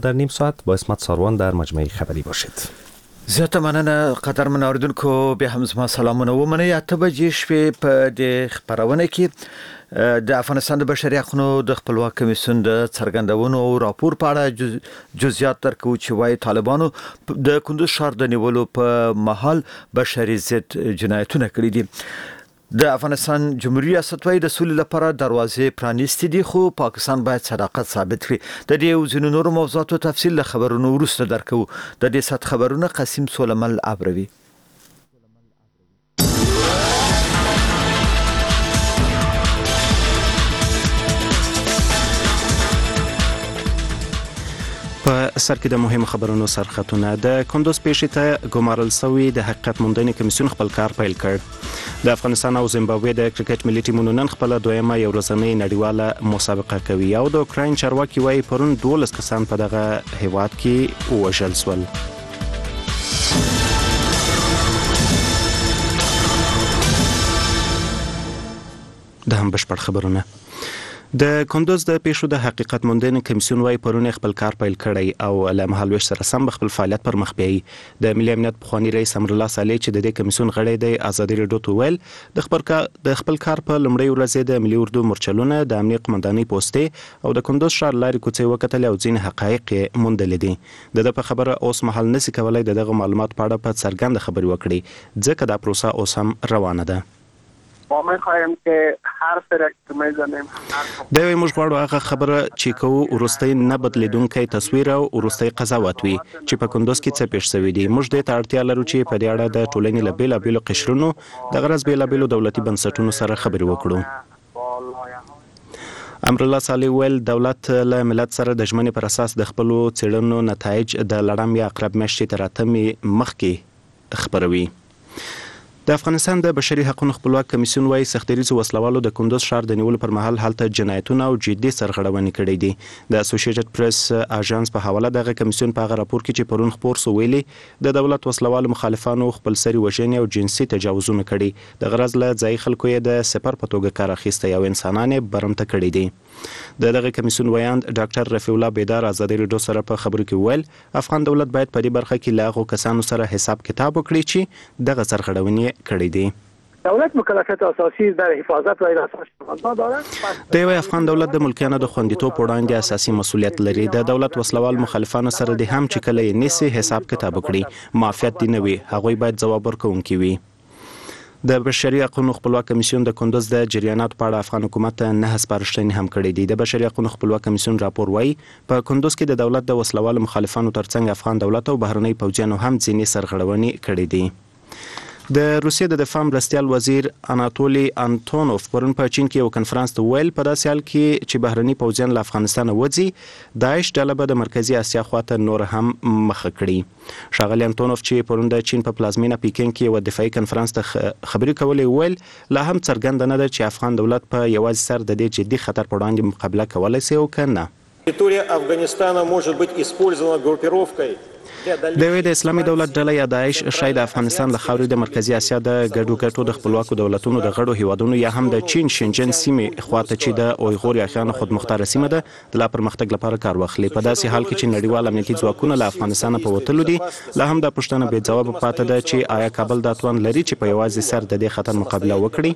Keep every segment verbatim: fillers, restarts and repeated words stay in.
در نیم ساعت با اسمت ساروان در مجمع خبری باشید. زیاته مننه قدرمن اوریدونکو، بیا هم زما سلامونه ومنئ. اته بجې شپې په دې خبرونه کې د افغانستان د بشري حقوقو د خپلواک کمیسیون د څرګندونو او راپور په اړه جزئیات درکو چې وايي طالبانو د کندوز ښار د نیولو په مهال بشري ضد جنایتونه کړي دي. د افغانستان جمهوریت ریاست وايي د سولې لپاره دروازې پرانیستې دي، خو پاکستان باید صداقت ثابت کړي. د دې او ځینو نورو موضوعاتو تفصیل له خبرونو وروسته درکو. د دې سات خبرونه قاسم سولمل ابروي. په سر کې د مهمو خبرونو سرخطونه. د کندوز پیښې ته ګمارل شوی د حقیقت موندنې کمیسیون خپل کار پیل کړ. د افغانستان او زیمبابوې د کرکټ ملي ټیمونو نن خپله دویمه یو ورځنۍ نړیواله مسابقه کوي او د اوکراین چارواکي وایي پرون دولس کسان په دغه هیواد کې ووژل شول. د هم بشپړ خبرونه. د کندوز د پیښو د حقیقت موندنې کمیسیون وايي پرون خپل کار پیل کړی او له مهالویش سره سم خپل فعالیت پر مخ بیايي. د ملي امنیت پخوانی رئیس امر الله صالح چې د دې کمیسیون غړی دی ازادي رادیو ته ویل د خپل کار د خپل کار په لومړۍ ورځ د ملي اردو مرچلونه د امنیت قومندانۍ پوسټې او د کندوز ښار لارې کوڅې وکتل او ځین حقایق موندل دي. د په خبره اوس مهال نسی کولای دغه معلومات په اړه په څرګند خبري وکړي ځکه دا پروسه اوس هم روانه ده. ما میخوایم که هر فرق که میزنیم دوی موږ غواړو هغه خبره چې کوو وروستۍ نه بدلیدونکی تصویر او وروستۍ قضاوت وي چې په کندوز کې څه پیښ شوي دي. موږ دې ته اړتیا لرو چې په دې اړه د ټولنې له بېلابېلو قشرونو د غرض بېلابېلو دولتي بنسټونو سره خبرې وکړو. امر الله صالح ویل دولت له ملت سره د ژمنې پر اساس د خپلو څېړنو نتایج د لړم یا اقرب میاشتې تر اتمې مخکې خپروي. د افغانستان د بشري حقوقو خپلواک کمیسیون وايي سختریزو وسلوالو د کندوز ښار د نیولو پر مهال هلته جنایتونه او جدي سرغړونې کړې دي. د اسوسییټډ پریس اژانس په حواله دغه کمیسیون په هغه راپور کې چې پرون خپور سو ویلي د دولت وسلوالو مخالفانو خپل سری وژنې او جنسي تجاوزونه کړي. د غرض له ځای خلکو یې د سپر په توګه کار اخیستی او انسانان یې برمته کړي دي. د دغه کمیسیون ویاند ډاکټر رفیع الله بیدار ازادي رادیو سره په خبرو کې ویل افغان دولت باید په دې برخه کې له هغو کسانو سره حساب کتاب وکړي چې دغه سرغړونې کړي دي. دولت مکلفیت اساسی در حفاظت و ارسال دارد. د یو افغان دولت د ملکیانو د خوندیتوب په وړاندې اساسي مسولیت لري. د دولت وسلوال مخالفانو سره د هم چې کله یې نیسي حساب کتاب وکړي. معافیت دی نه وي، هغوی باید ځواب ورکوونکي وي. د بشري حقوقو خپلواک کمیسیون د کندوز د جریاناتو په اړه افغان حکومت ته نه سپارښتنې هم کړې دي. د بشري حقوقو خپلواک کمیسیون راپور وايي په کندوز کې د دولت د وسلوالو مخالفانو ترڅنګ افغان دولت او بهرنۍ پوځیانو هم ځینې سرغړونې کړې دي. د روسیې د دفاع مرستیال وزیر اناتولی انتونوف پرون په چین کې یو کنفرانس ته ویل په داسې حال کې چې بهرني پوځیان له افغانستان وځي داعش ډله به د مرکزي اسیا خواته نور هم مخه کړي. ښاغلی انتونوف چې پرون د چین په پلازمینه پیکینګ کې یو دفاعي کنفرانس ته خبرې کولې ویل لا هم څرګنده نه ده چې افغان دولت په یوازې سر د دې جدي خطر په وړاندې مقابله کولی شي او که نه. Территория Афганистана может быть использована группировкой. د یوې د اسلامي دولت ډله یا داعش شاید د افغانستان له خاورې د مرکزي اسیا د ګډو ګټو د خپلواکو دولتونو د غړو هیوادونو یا هم د چین شنجن سیمې خواته چې د اویغور یاغیانو خودمختاره سیمه ده د لا پرمختګ لپاره کار واخلي. په داسې حال کې چې نړیوال امنیتي ځواکونه له افغانستان په وتلو دي لا هم دا پوښتنه بې ځوابه پاتې ده چې آیا کابل دا توان لري چې په یوازې سر د دې خطر مقابله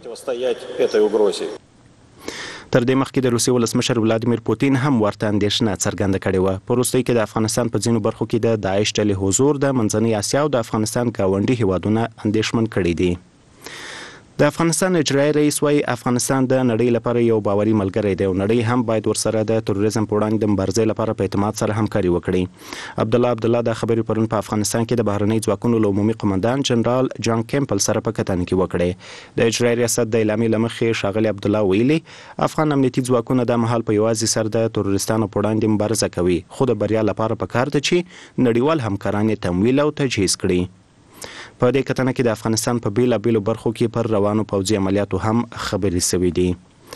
وکړي. تر دې مخکې د روسیې ولسمشر ولادیمیر پوتین هم ورته اندېښنه څرګنده کړې وه. په وروستیو کې د افغانستان په ځینو برخو کې د داعش ډلې حضور د منځنۍ اسیا او د افغانستان ګاونډي هیوادونه اندېښمن کړي دي. د افغانستان اجرایي رئیس وايي افغانستان د نړۍ لپاره یو باوري ملګری دی او نړۍ هم باید ورسره د تروریزم په وړاندې د مبارزې لپاره په اعتماد سره همکاري وکړي. عبدالله عبدالله دا خبرې پرون په افغانستان کې د بهرنۍ ځواکونو له عمومي قمندان جنرال جان کیمپل سره په کتنه کې وکړې. د اجرایي ریاست د اعلامیې له مخې ښاغلي عبدالله ویلي افغان امنیتي ځواکونه د مهال په یوازې سر د تروریستانو په وړاندې مبارزه کوي خو د بریا لپاره پکار ده چې نړیوال همکاران یې تمویل او تجهیز کړي. په دې کتنه کې د افغانستان په بیلابیلو برخو کې پر روانو پوځي عملیاتو هم خبرې شوې دي.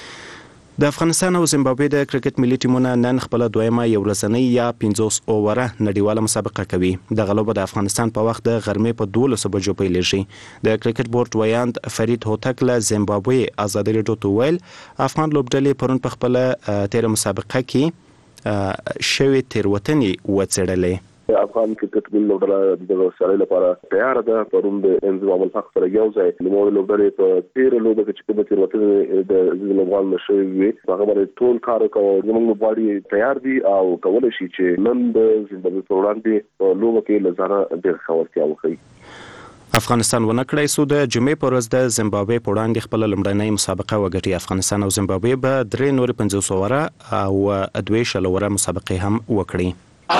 د افغانستان او زیمبابوې د کرکټ ملي ټیمونه نن خپله دویمه یو ورځنۍ یا پنځوس اووره نړیواله مسابقه کوي. دغه لوبه د افغانستان په وخت د غرمې په دولسو بجو پیلیږي. د کرکټ بورډ ویاند فرید هوتک له زیمبابوې ازادي رادیو ته ویل افغان لوبډلې پرون په خپله تېره مسابقه کې شوی تیروتنې وڅېړلې. افغان کرکټ ګل لوبډله د سړی لپاره تیار ده. پرون د انضمام الحق سره یو ځای نوموړي لوبډلې په تېره لوبه کې چې کومه تېروتنې د لوبغاړو نه شوې وي هغه باندې ټول کار وکړو. زموږ لوبغاړي تیار دي او کولی شي چې نن د زیمبابوې پر وړاندې په لوبه کې له ځانه ډېر ښه وړتیا وښیي. افغانستان ونه کړای سو د جمعې پر ورځ د زیمبابوې په وړاندې خپل لومړنۍ مسابقه وګټي. افغانستان او زیمبابوې به درې نورې پنځوس اوره او دوه شل اوره مسابقې هم وکړي.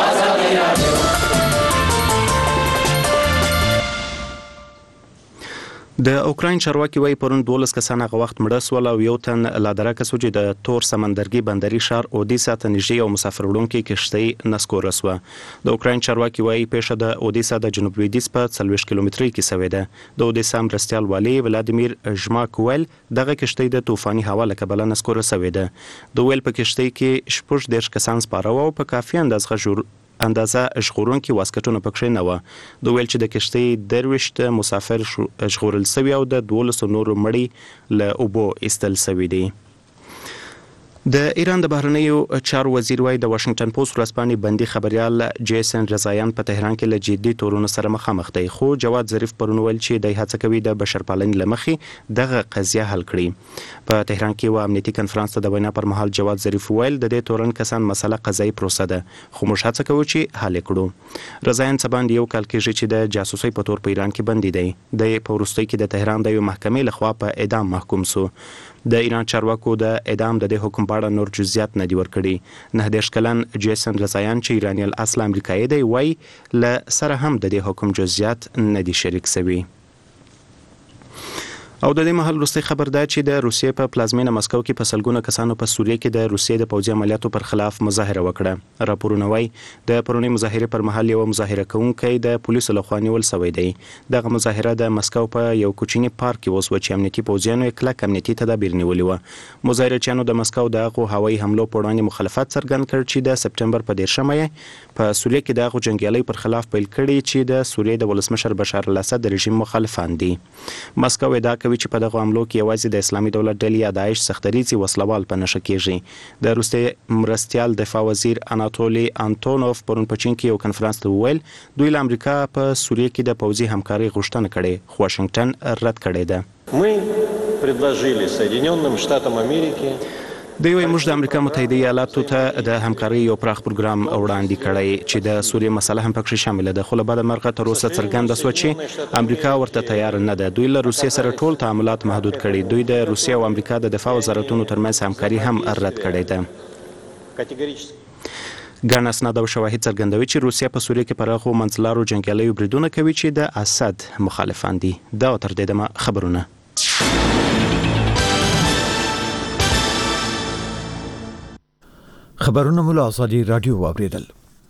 د اوکراین چارواکي وايي پرون دولس کسان هغه وخت مړه سول او یو تن لا درکه سو چې د تور سمندرګي بندري شهر اودیسا ته نږدې او مسافر وړونکي کښتۍ نسکور سو. د اوکراین چارواکي وايي پیښه د اودیسا د جنوب لویدیځ په څلوېښت کیلومترۍ کې شوې ده. د اودیسا مرستيال والي ولادیمیر ژماکویل دغه کښتۍ د طوفاني هوا له کبله نسکور شوې ده. د ویل په کښتۍ کې شپږ دېرش کسان سپاره وو او په کافي اندازه جوړ اندازه ژغورونکي واسکټونه پکښې نه و. د ویل چې د کښتۍ درويشت مسافر ژغورل سوي او د دولس نورو مړي له اوبو ایستل سوي دي. د ایران د بهرنیو چارو وزیر وايي د واشنگټن پوسټ ورځپاڼې بندي خبريال جیسن رضایان په تهران کې له جدي تورونو سره مخامخ دی. خو جواد ظریف پرون ویل چې د هڅه کوي د بشرپالنې لمخې دغه قضیه حل کړي. په تهران کې و امنیتي کنفرانس ته د وینا پر مهال جواد ظریف ویل د دې تورن کسان مسله قضایي پروسه ده خو موږ هڅه کوو چې حل کړو. رضایان سباند یو کال کېږي چې د جاسوسي په تور په ایران کې بندي دی. د پوروستۍ کې د تهران د یو محکمې لخوا په اعدام محکوم سو. د ایران چارواکو د اعدام د دې حکم په اړه نور جزئیات نه دي ورکړي. نه دېرش کلن جیسن رضایان چې ایرانی الاصل امریکایي دی وایي له سره هم د دې حکم جزئیات نه دي شریک شوي. او د دې محل وروستي خبر ده چې د روسیې په پلازمینه مسکو کې په سلګونه کسانو په سوریه کې د روسیې د پوځي عملیاتو پر خلاف مظاهره وکړه. راپورونه وايي د پرونی مظاهره پر مهال یو مظاهره کوونکی د پولیسو لخوا نیول شوی دی. دغه مظاهره د مسکو په یو کوچنی پارک کې وسو چې امنیتي پوځیانو کلک امنیتي تدابیر نیولي و. مظاهرچیانو د مسکو دغه هوایي حملو پر وړاندې مخالفت څرګند کړ چې د سپټمبر په دیرشمه په سوریه کې دغه جنگیالي پر خلاف پیل کړي چې د سوریې د ولسمشر بشار الاسد د رژیم مخالفان دي. مسکو ادعا کوي چې په دغه حملو کې یوازې د اسلامي دولت ډلې یا داعش سختریزي وسلوال په نشه کېږي. د روسیې مرستيال دفاع وزیر اناتولي انټونوف پرون په چین کې یو کنفرانس ته ویل دوی له امریکا په سوریه کې د پوځي همکاري غوښتنه کړې خو واشنگټن رد کړې ده. Мы предложили Соединенным Штатам Америки د یو موږ د امریکا متحده ایالاتو ته د همکاري یو پراخ پروګرام وړاندې کړی چې د سوریې مسله هم پکې شامل ده. خو له بده مرغه تر اوسه څرګنده شوه چې امریکا ورته تیار نه ده. دوی له روسیې سره ټول تعاملات محدود کړي. دوی د روسیې او امریکا د دفاع وزارتونو ترمنځ همکاري هم رد کړې ده. ګڼ اسناد او شواهد څرګندوي چې روسیه په سوریه کې پراخو منځلارو جنګیالیو بریدونه کوي چې د اسد مخالفان دي. دا تر دې دمه خبرونه. خبرونه مو له ازادي رادیو واوریدل.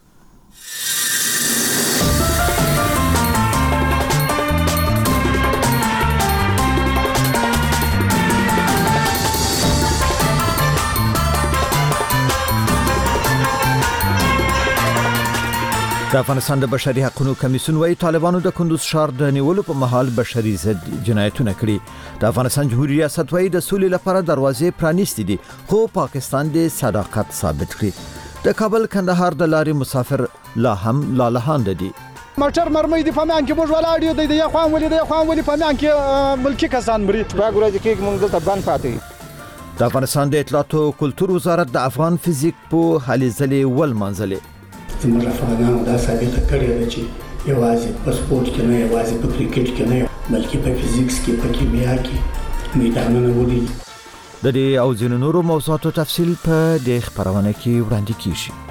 د افغانستان د بشري حقوقو کمیسیون وايي طالبانو د کندوز ښار د نیولو په مهال بشري ضد جنایتونه کړي. د افغانستان جمهوریت ریاست وايي د سولې لپاره دروازې پرانیستې دي خو پاکستان د صداقت ثابت کړي. د کابل کندهار د لارې مسافر لا هم لالهاند دي. موټر مرمۍ د فامیان کې موږ ولاړ یو د یو خوان ولې د خوان ولې فامیان کې ملکی کسان مري په ګورځ کې موږ دلته بند پاتې. د افغانستان د اطلاعات او کلتور وزارت د افغان فزیک په حلیزلې ول منځلې زموږ افغانانو دا ثابته کړې ده چې یوازې په سپورت کې نه یوازې په کرکټ کې نه بلکې په فزیکس کې په کیمیا کې میدانونه ولري. د دې او ځینو نورو موضوعاتو تفصیل په دې خبرونه کې وړاندې کیږي.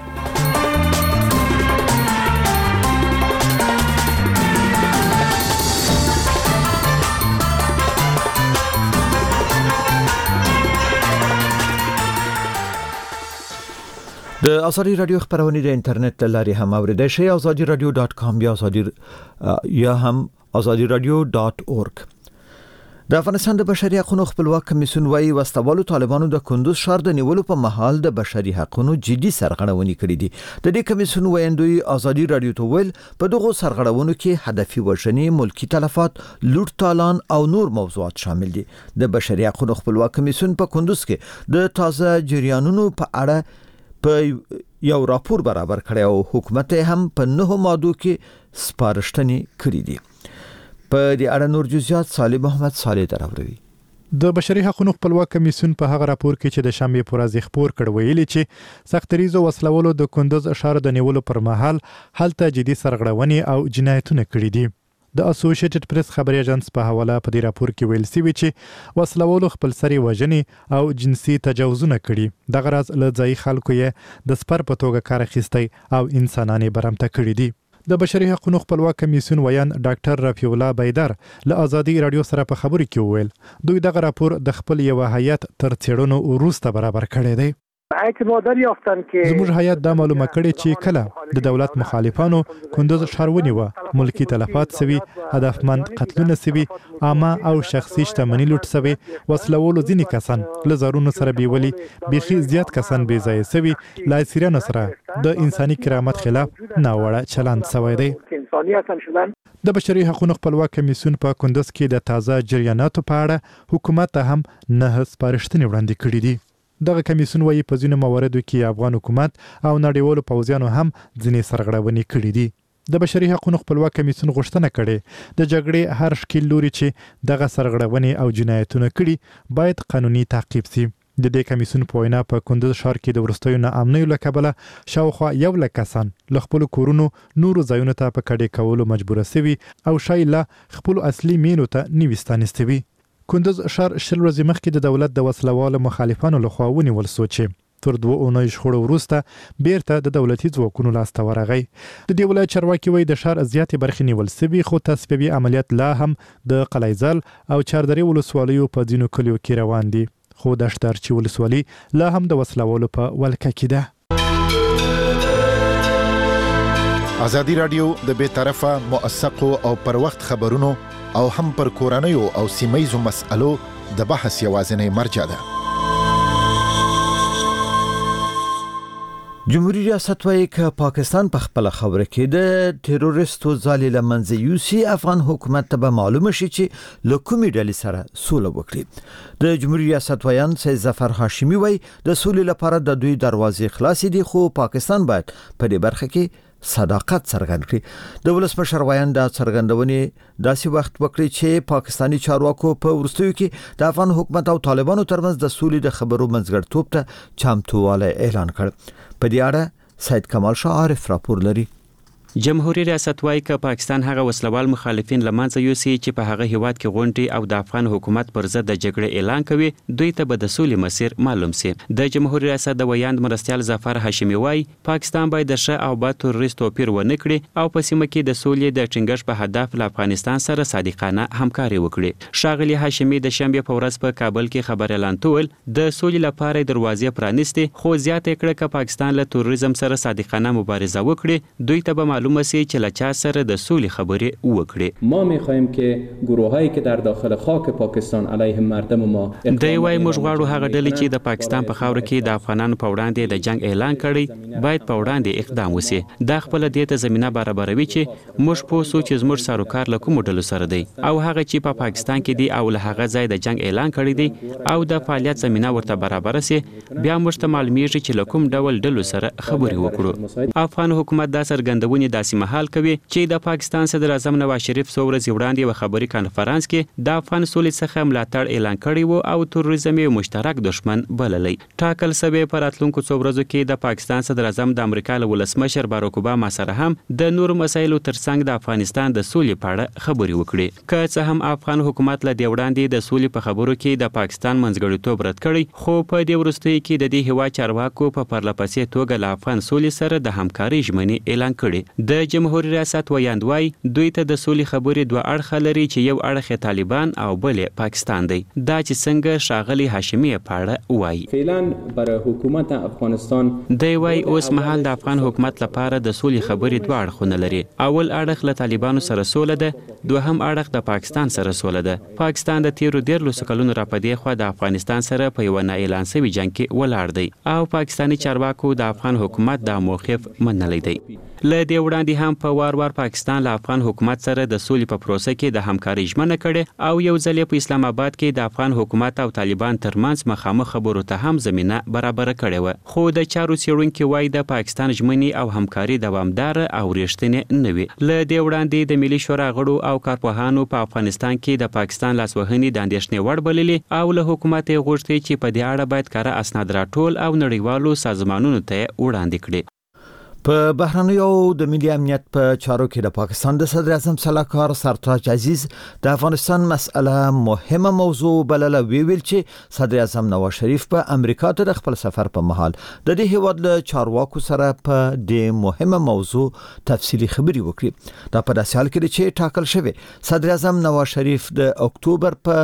د ازادي رادیو خبرونه د انټرنیټ لارې هم اوریدئ شئ ازادي رادیو ډاټ کام یا ازادي یا هم ازادي رادیو ډاټ اورګ. د افغانستان د بشري حقوقو خپلواک کمیسیون وايي واستوالو طالبانو د کندوز ښار د نیولو په مهال د بشري حقوقو جدي سرغړونې کړې دي. د دې کمیسیون ویاندوی ازادي رادیو ته ویل په دغه سرغړونو کې هدفي وژنې، ملکی تلفات، لوټ تالان او نور موضوعات شامل دي. د بشري حقوقو خپلواک کمیسیون په کندوز کې د تازه جریانونو په اړه په یو راپور برابر کړی او حکومت هم په نهو مادو کې سپارښتنې کړې دي. په دې اړه نور جزئیات صالح محمد صالح دراوړي. د بشري حقوقو خپلواک کمیسیون په هغه راپور کې چې د شنبه پر ورځ خبر کړ ویلي چې سختریزو وسلولو د کندوز ښار د نیولو پر مهال هلته جدي سرغړونې او جنایتونه کړي دي. د اسوسییټډ پریس خبري اژانس په حواله په دې راپور کې ویل شوی چې وسلولو خپل سری وژنې او جنسي تجاوزونه کړي. د غرض له ځای خلکو یې د سپر په توګه کار اخیستی او انسانانه برمته کړي دي. د بشري حقوقو خپلواک کمیسیون ویان ډاکټر رفیع الله بیدر له ازادي رادیو سره په خبرو کې وویل دوی دغه راپور د خپل یو هیئت تر څېړنو وروسته برابر کړی دی. اعتماد یافتن که زموږ هیئت دا معلومه کړې چې کله د دولت مخالفانو کندوز ښار ونیوه ملکی تلفات سوي هدفمند قتلونه سوي عامه او شخصي شتمنۍ لوټ سوي وسلولو ځینې کسان له زرونو سره بیولي بيخي زیات کسان بې ځایه سوي لا سیرانو سره د انساني کرامت خلاف ناوړه چلند سوی دی. د بشري حقوقو خپلواک کمیسیون په کندوز کې د تازه جریاناتو په اړه حکومت ته هم نه سپارښتنې وړاندې کړې دي. دغه کمیسیون وايي په ځینو مواردو کې افغان حکومت او نړیوالو پوځیانو هم ځینې سرغړونې کړې دي. د بشري حقوقو خپلواک کمیسیون غوښتنه کړې د جګړې هر شکل لوري چې دغه سرغړونې او جنایتونه کړي باید قانوني تعقیب شي. د دې کمیسیون په وینا په کندوز ښار کې د وروستیو ناامنیو له کبله شاوخوا یو لک کسان له خپلو کورونو نورو ځایونو ته په کډې کولو مجبوره سوي او شاید له خپلو اصلي مینو ته نوي ستانستوي. کندوز ښار شل ورځې مخکې د دولت د وسلوالو مخالفانو لخوا ونیول شو چې تر دوه اونۍ شخړو وروسته بیرته د دولتي ځواکونو لاسته ورغی. د دې ولایت چارواکي وایي د ښار زیاتې برخې نیول سوي خو تصفیوي عملیات لا هم د قلعه‌زال او چاردرې ولسوالیو په ځینو کلیو کې روان دي خو د شترچي ولسوالي لا هم د وسلوالو په ولکه کې ده. ازادي رادیو د بې طرفه موثقو او پر وخت خبرونو او هم پر کورنیو او سیمایزو مسألو د بحث یوازینی مرجع ده. جمهوریت ریاست وايي چې پاکستان په خپل خبره کې د تروریستو ځالې لمنځه یوسي افغان حکومت ته به معلومه شي چې له کومې ډلې سره سوله وکړي. د جمهوریت ریاست ویان سید ظفر هاشمي وايي د سولې لپاره د دوی دروازې خلاصې دي خو پاکستان باید په دې برخه کې صداقت څرګند کړي. د ولسمشر ویان د څرګندونې داسې وخت وکړي چې پاکستانی چارواکو په ورستیو کې د افغان حکومت او طالبانو ترمنځ د سولې د خبرو منځګړیتوب ته چمتووالی اعلان کړ. په دې اړه سید کمال شاه عارف راپور لري. جمهوریت ریاست وايي چې پاکستان هغه وسلوال مخالفین لمنځه یوسي چې په هغه هیواد کې غونډې او د افغان حکومت پر ضد د جګړې اعلان کوي دوی ته به د سولې مسیر معلوم سي. د جمهوریت ریاست د ویاند مرستیال ظفر هاشمي وايي پاکستان باید د ښه او بد تروریست توپیر ونه کړي او په سیمه کې د سولې د ټینګښت په هدف له افغانستان سره صادقانه همکاري وکړي. ښاغلي هاشمي د شنبه په ورځ په کابل کې خبر اعلان کول د سولې لپاره دروازې پرانیستي خو زیاته کړه چې پاکستان له تروریزم سره صادقانه مبارزه وکړي دوی ته به معلومه سي چې له چا سره د سولې خبرې وکړي. ما می‌خوایم که گروهایی که در داخل خاک پاکستان علیه مردم ما دوی وايي موږ غواړو هغه ډلې چې د پاکستان په خاور کې د افغانانو په وړاندې د جنگ اعلان کړي باید په وړاندې اقدام وشي. دا خپل دې ته زمينه برابروي چې موږ په سوچ زموږ سروکار له کوم ډلو سره دی او هغه چې په پا پاکستان کې دی او له هغه ځای د جنگ اعلان کړي دی او د فعالیت زمينه ورته برابر سي بیا موږ ته معلومیږي چې له کوم ډول ډلو سره خبرې وکړو. افغان حکومت دا څرګندونې داسې مهال کوي چې د پاکستان صدر اعظم نواز شریف څو ورځې وړاندې یو خبري کانفرنس کې د افغان سولې څخه ملاتړ اعلان کړی وو او تروریزم یو مشترک دشمن بللی. ټاکل سوی پر راتلونکو څو ورځو کې د پاکستان صدر اعظم د امریکا له ولسمشر باراک اوباما سره هم د نورو مسایلو ترڅنګ د افغانستان د سولې په اړه خبرې وکړي. که څه هم افغان حکومت له دې وړاندې د سولې په خبرو کې د پاکستان منځګړیتوب رد کړی خو په دې وروستیو کې د دې هیواد چارواکو په پرلپسې توګه له افغان سولې سره د همکارۍ ژمنې اعلان کړي. د جمهوریت ریاست ویاند وايي دوی ته د سولې خبرې دوه اړخه لري چې یو اړخ طالبان او بل پاکستان دی. دا چې څنګه شاغلي هاشمي په اړه وایي فعلا برای حکومت افغانستان دی وايي اوس مهال د افغان حکومت لپاره د سولې خبرې دوه اړخونه لري. اول اړخ له طالبانو سره سوله ده دوهم اړخ د پاکستان سره سوله ده. پاکستان د تیرو دیرلسو کلونو راپدې خو د افغانستان سره په یو نه اعلان شوی جنگ کې ولاړ دی او پاکستانی چارواکو د افغان حکومت د موقف منلی دی. له دې وړاندې هم په وار وار پاکستان له افغان حکومت سره د سولې په پروسه کې د همکارۍ ژمنه کړې او یو ځل په اسلام آباد کې د افغان حکومت او طالبان ترمنځ مخامخ خبرو ته هم زمينه برابر کړې و. خو د چارو څېړونکي وایي د پاکستان ژمنې او همکاري دوامدار او رښتینې نه وي. له دې وړاندې د ملي شورا غړو او کارپوهانو په افغانستان کې د پاکستان لاسوهنې د اندېښنې وړ بللې او له حکومت یې غوښتي چې په دې اړه باید کره اسناد راټول او نړیوالو سازمانونو ته وړاندې کړي. په بهرنیو د ملي امنیت په چارو کې د پاکستان د صدر اعظم سلاکار سرتاج عزیز د افغانستان مسأله مهمه موضوع بلله. ویل چې صدر اعظم نواز شریف په امریکا ته د خپل سفر په مهال د دې هیواد له چارواکو سره په دې مهمه موضوع تفصیلی خبري وکړي. دا په داسې حال کې چې ټاکل شوی صدر اعظم نواز شریف د اکتوبر په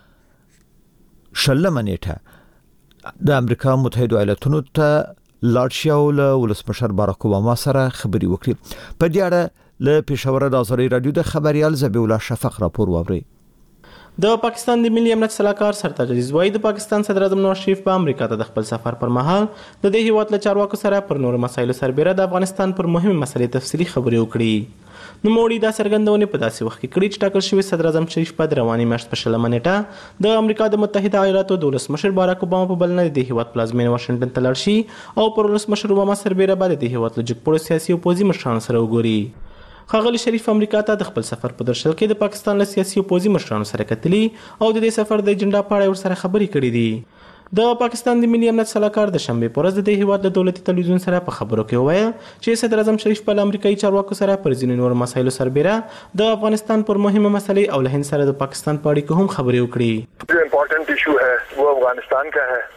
شلمه نیټه د امریکا متحده ایالاتونو ته لاړ شي او له ولسمشر باراک اوباما سره خبري وکړي. په دې اړه له پېښور د آزادي رادیو د خبريال زبیح الله شفق راپور واوري. د پاکستان د ملي امنیت سلاکار سرتاج عزیز وایي د پاکستان صدر اعظم نواز شریف په امریکا ته د خپل سفر پر مهال د دې هیواد له چارواکو سره پر نورو مسایلو سربېره د افغانستان پر مهمه مسلې تفصیلي خبرې وکړي. نو موړي دا څرګندونه په داسې وخت کې کړي چې ټاکل شوی صدر اعظم شریف په رواني میاشت په شلمه نیټه د امریکا د متحده ایالاتو د ولسمشر باراک اوباما په بلنه د هیواد پلازمینه واشنګټن ته لاړ شي او پر ولسمشر اوباما سربېره باندې د هیواد له جګپوړو سیاسي او پوځي مشرانو سره وګوري. ښاغلي شریف امریکا ته د خپل سفر په درشل کې د پاکستان له سیاسي او پوځي مشرانو سره کتلي او د دې سفر د ایجنډا په اړه ورسره خبرې کړې دي. د پاکستان د ملي امنیت سلاکار د شنبې په ورځ د دې هیواد د دولتي تلویزیون سره په خبرو کې وویل چې صدر اعظم شریف په امریکایي چارواکو سره پر ځینو نورو مسایلو سربېره د افغانستان پر مهمه مسلې او له هند سره د پاکستان په اړیکو هم خبرې وکړي. جو امپورټنٹ ایشو ہے وہ افغانستان کا ہے.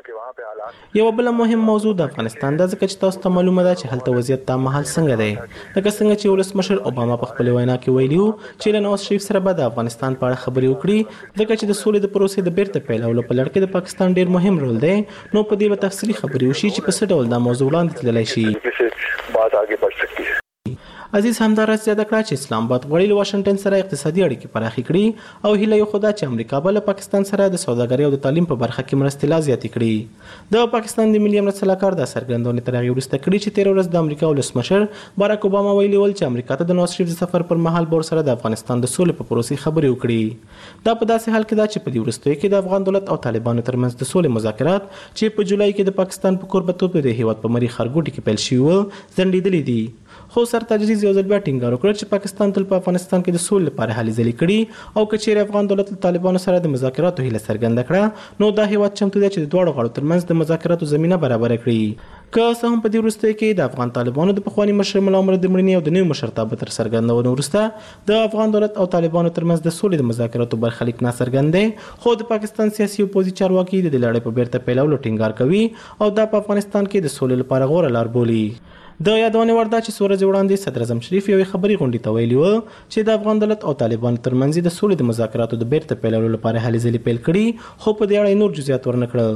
یو بل مهم موضوع د افغانستان د ځکه چې تاسو ته معلومه ده چې هلته وضعیت تا مهال څنګه دی. لکه څنګه چې ولسمشر اوباما په خپل وینا کې ویلي و چې له نواز شریف سره به د افغانستان په اړه خبرې وکړي ځکه چې د سولې د پروسې د بیرته پیلولو په لړ کې د پاکستان ډیر مهم رول دی. نو په دې به تفصیلي خبرې وشي چې په څه ډول دا موضوع وړاندې تللی شي. بات آگے بڑھ سکتی ہے. عزیز همدارس زیاده کړه چې اسلام آباد غواړي له واشنګټن سره اقتصادي اړیکې پراخې کړي او هیله یې خدا چې امریکا به له پاکستان سره د سوداګرۍ او د تعلیم په برخه کې مرستې لا زیاتې کړي. د پاکستان د ملي امنیت سلاکار دا څرګندونه تر هغې وروسته کړي چې تېره ورځ د امریکا ولسمشر باراک اوباما ویلي ول چې امریکا ته د نواز شریف د سفر پر مهال به ورسره د افغانستان د سولې په پروسې خبرې وکړي. دا په داسې حال کې ده چې په دې وروستیو کې د افغان دولت او طالبانو ترمنځ د سولې مذاکرات چې په جولای کې د پاکستان په کوربهتوب د هیواد په مری خرګوټي کې پیل شوي وو ځنډېدلي دي. خو سرتاج عزیز یو ځل بیا ټینګار وکړ چې پاکستان تل په افغانستان کې د سولې لپاره هلې ځلې کړي او که چیرې افغان دولت له طالبانو سره د مذاکراتو هیله څرګنده کړه نو دا هیواد چمتو دی چې د دواړو غاړو ترمنځ د مذاکراتو زمینه برابره کړي. که څه هم په دې وروستیو کې د افغان طالبانو د پخواني مشر ملا عمر د مړینې او د نوي مشرتابه تر څرګندونې وروسته د افغان دولت او طالبانو ترمنځ د سولې د مذاکراتو برخلیک ناڅرګند دی. خو د پاکستان سیاسي او پوځي چارواکي د دې لړۍ په بیرته پیلولو ټینګار کوي او دا په افغانستان کې د سولې لپاره غوره لار بولي. د یادونې وړ ده چې څو ورځې وړاندې صدر اعظم شریف یوې خبري غونډې ته ویلي و چې د افغان دولت او طالبانو ترمنځ د سولې د مذاکراتو د بیرته پیلولو لپاره هلې ځلې پیل کړي خو په دې اړه نور جزئیات ورنه کړل.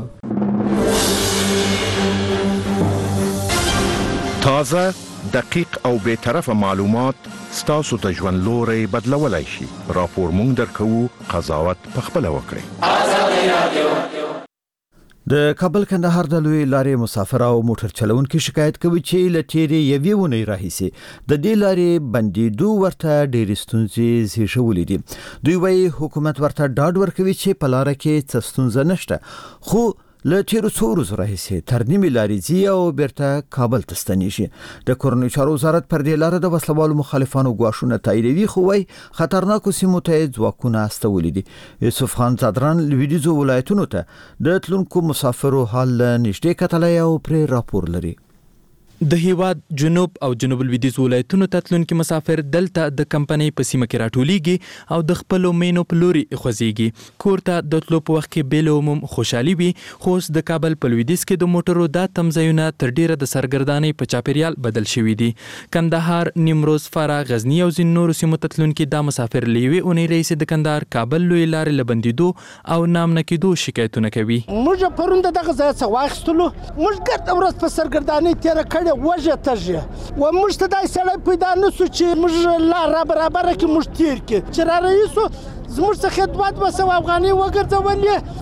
تازه دقیق او بے طرفه معلومات ستاسو ته ژوند لوري بدلولای شي. راپور مونږ درکو قضاوت پخپله وکړئ. آزادي رادیو. د کابل کندهار د لوی لارې مسافر او موټر چلونکو شکایت کوي چې له تیرې یوې ونې راهیسي د دې لارې بندیدو ورته ډېرې ستونزې زیږولې دي. دوی وايي حکومت ورته ډاډ ورکوي چې په لاره کې څه ستونزه نشته خو له تیرو څو ورځو راهیسي تر نیمې لارې ځي او بیرته کابل ته ستنیږي. د کورنیو چارو وزارت پر دې لاره د وسلوالو مخالفانو ګواښونه تاییدوي خو وايي خطرناکو سیمو ته ځواکونه استولي دي. یوسف خان زادران لویدیځو ولایتونو ته د تلونکو مسافرو حال نږدې کتلی او پرې راپور لري. د هیواد جنوب او جنوب لویدیځ ولایتونو ته تلونکي مسافر دلته د کمپنۍ په سیمه کې راټولیږي او د خپلو مینو په لوري خوځيږي. کور ته د تلو په وخت کې بیل عموم خوشحالي وي خو د کابل په لویدیځ کې د موټرو دا تمځایونه تر ډیره د سرګردانۍ په چاپیریال بدل شوي دي. کندهار، نیمروز، فراه، غزنی او ځینو نورو سیمو ته تلونکي دا مسافر لیوي اونۍ رئیس د کندهار کابل لوی لارې لبندیدو او نام نه کېدو شکایتونه کوي. موږ پرون دغه ځای څخه واخیستلو موږ ګرد ورځ په سرګردانۍ تیره کړې وجه ترجه و موږ ته داسې سړی پیدا نه شو چې موږ لاره برابره کړي موږ تیر کړي چې را رئیسو زموږ څخه دوه دوه سوه افغانۍ وګرځولې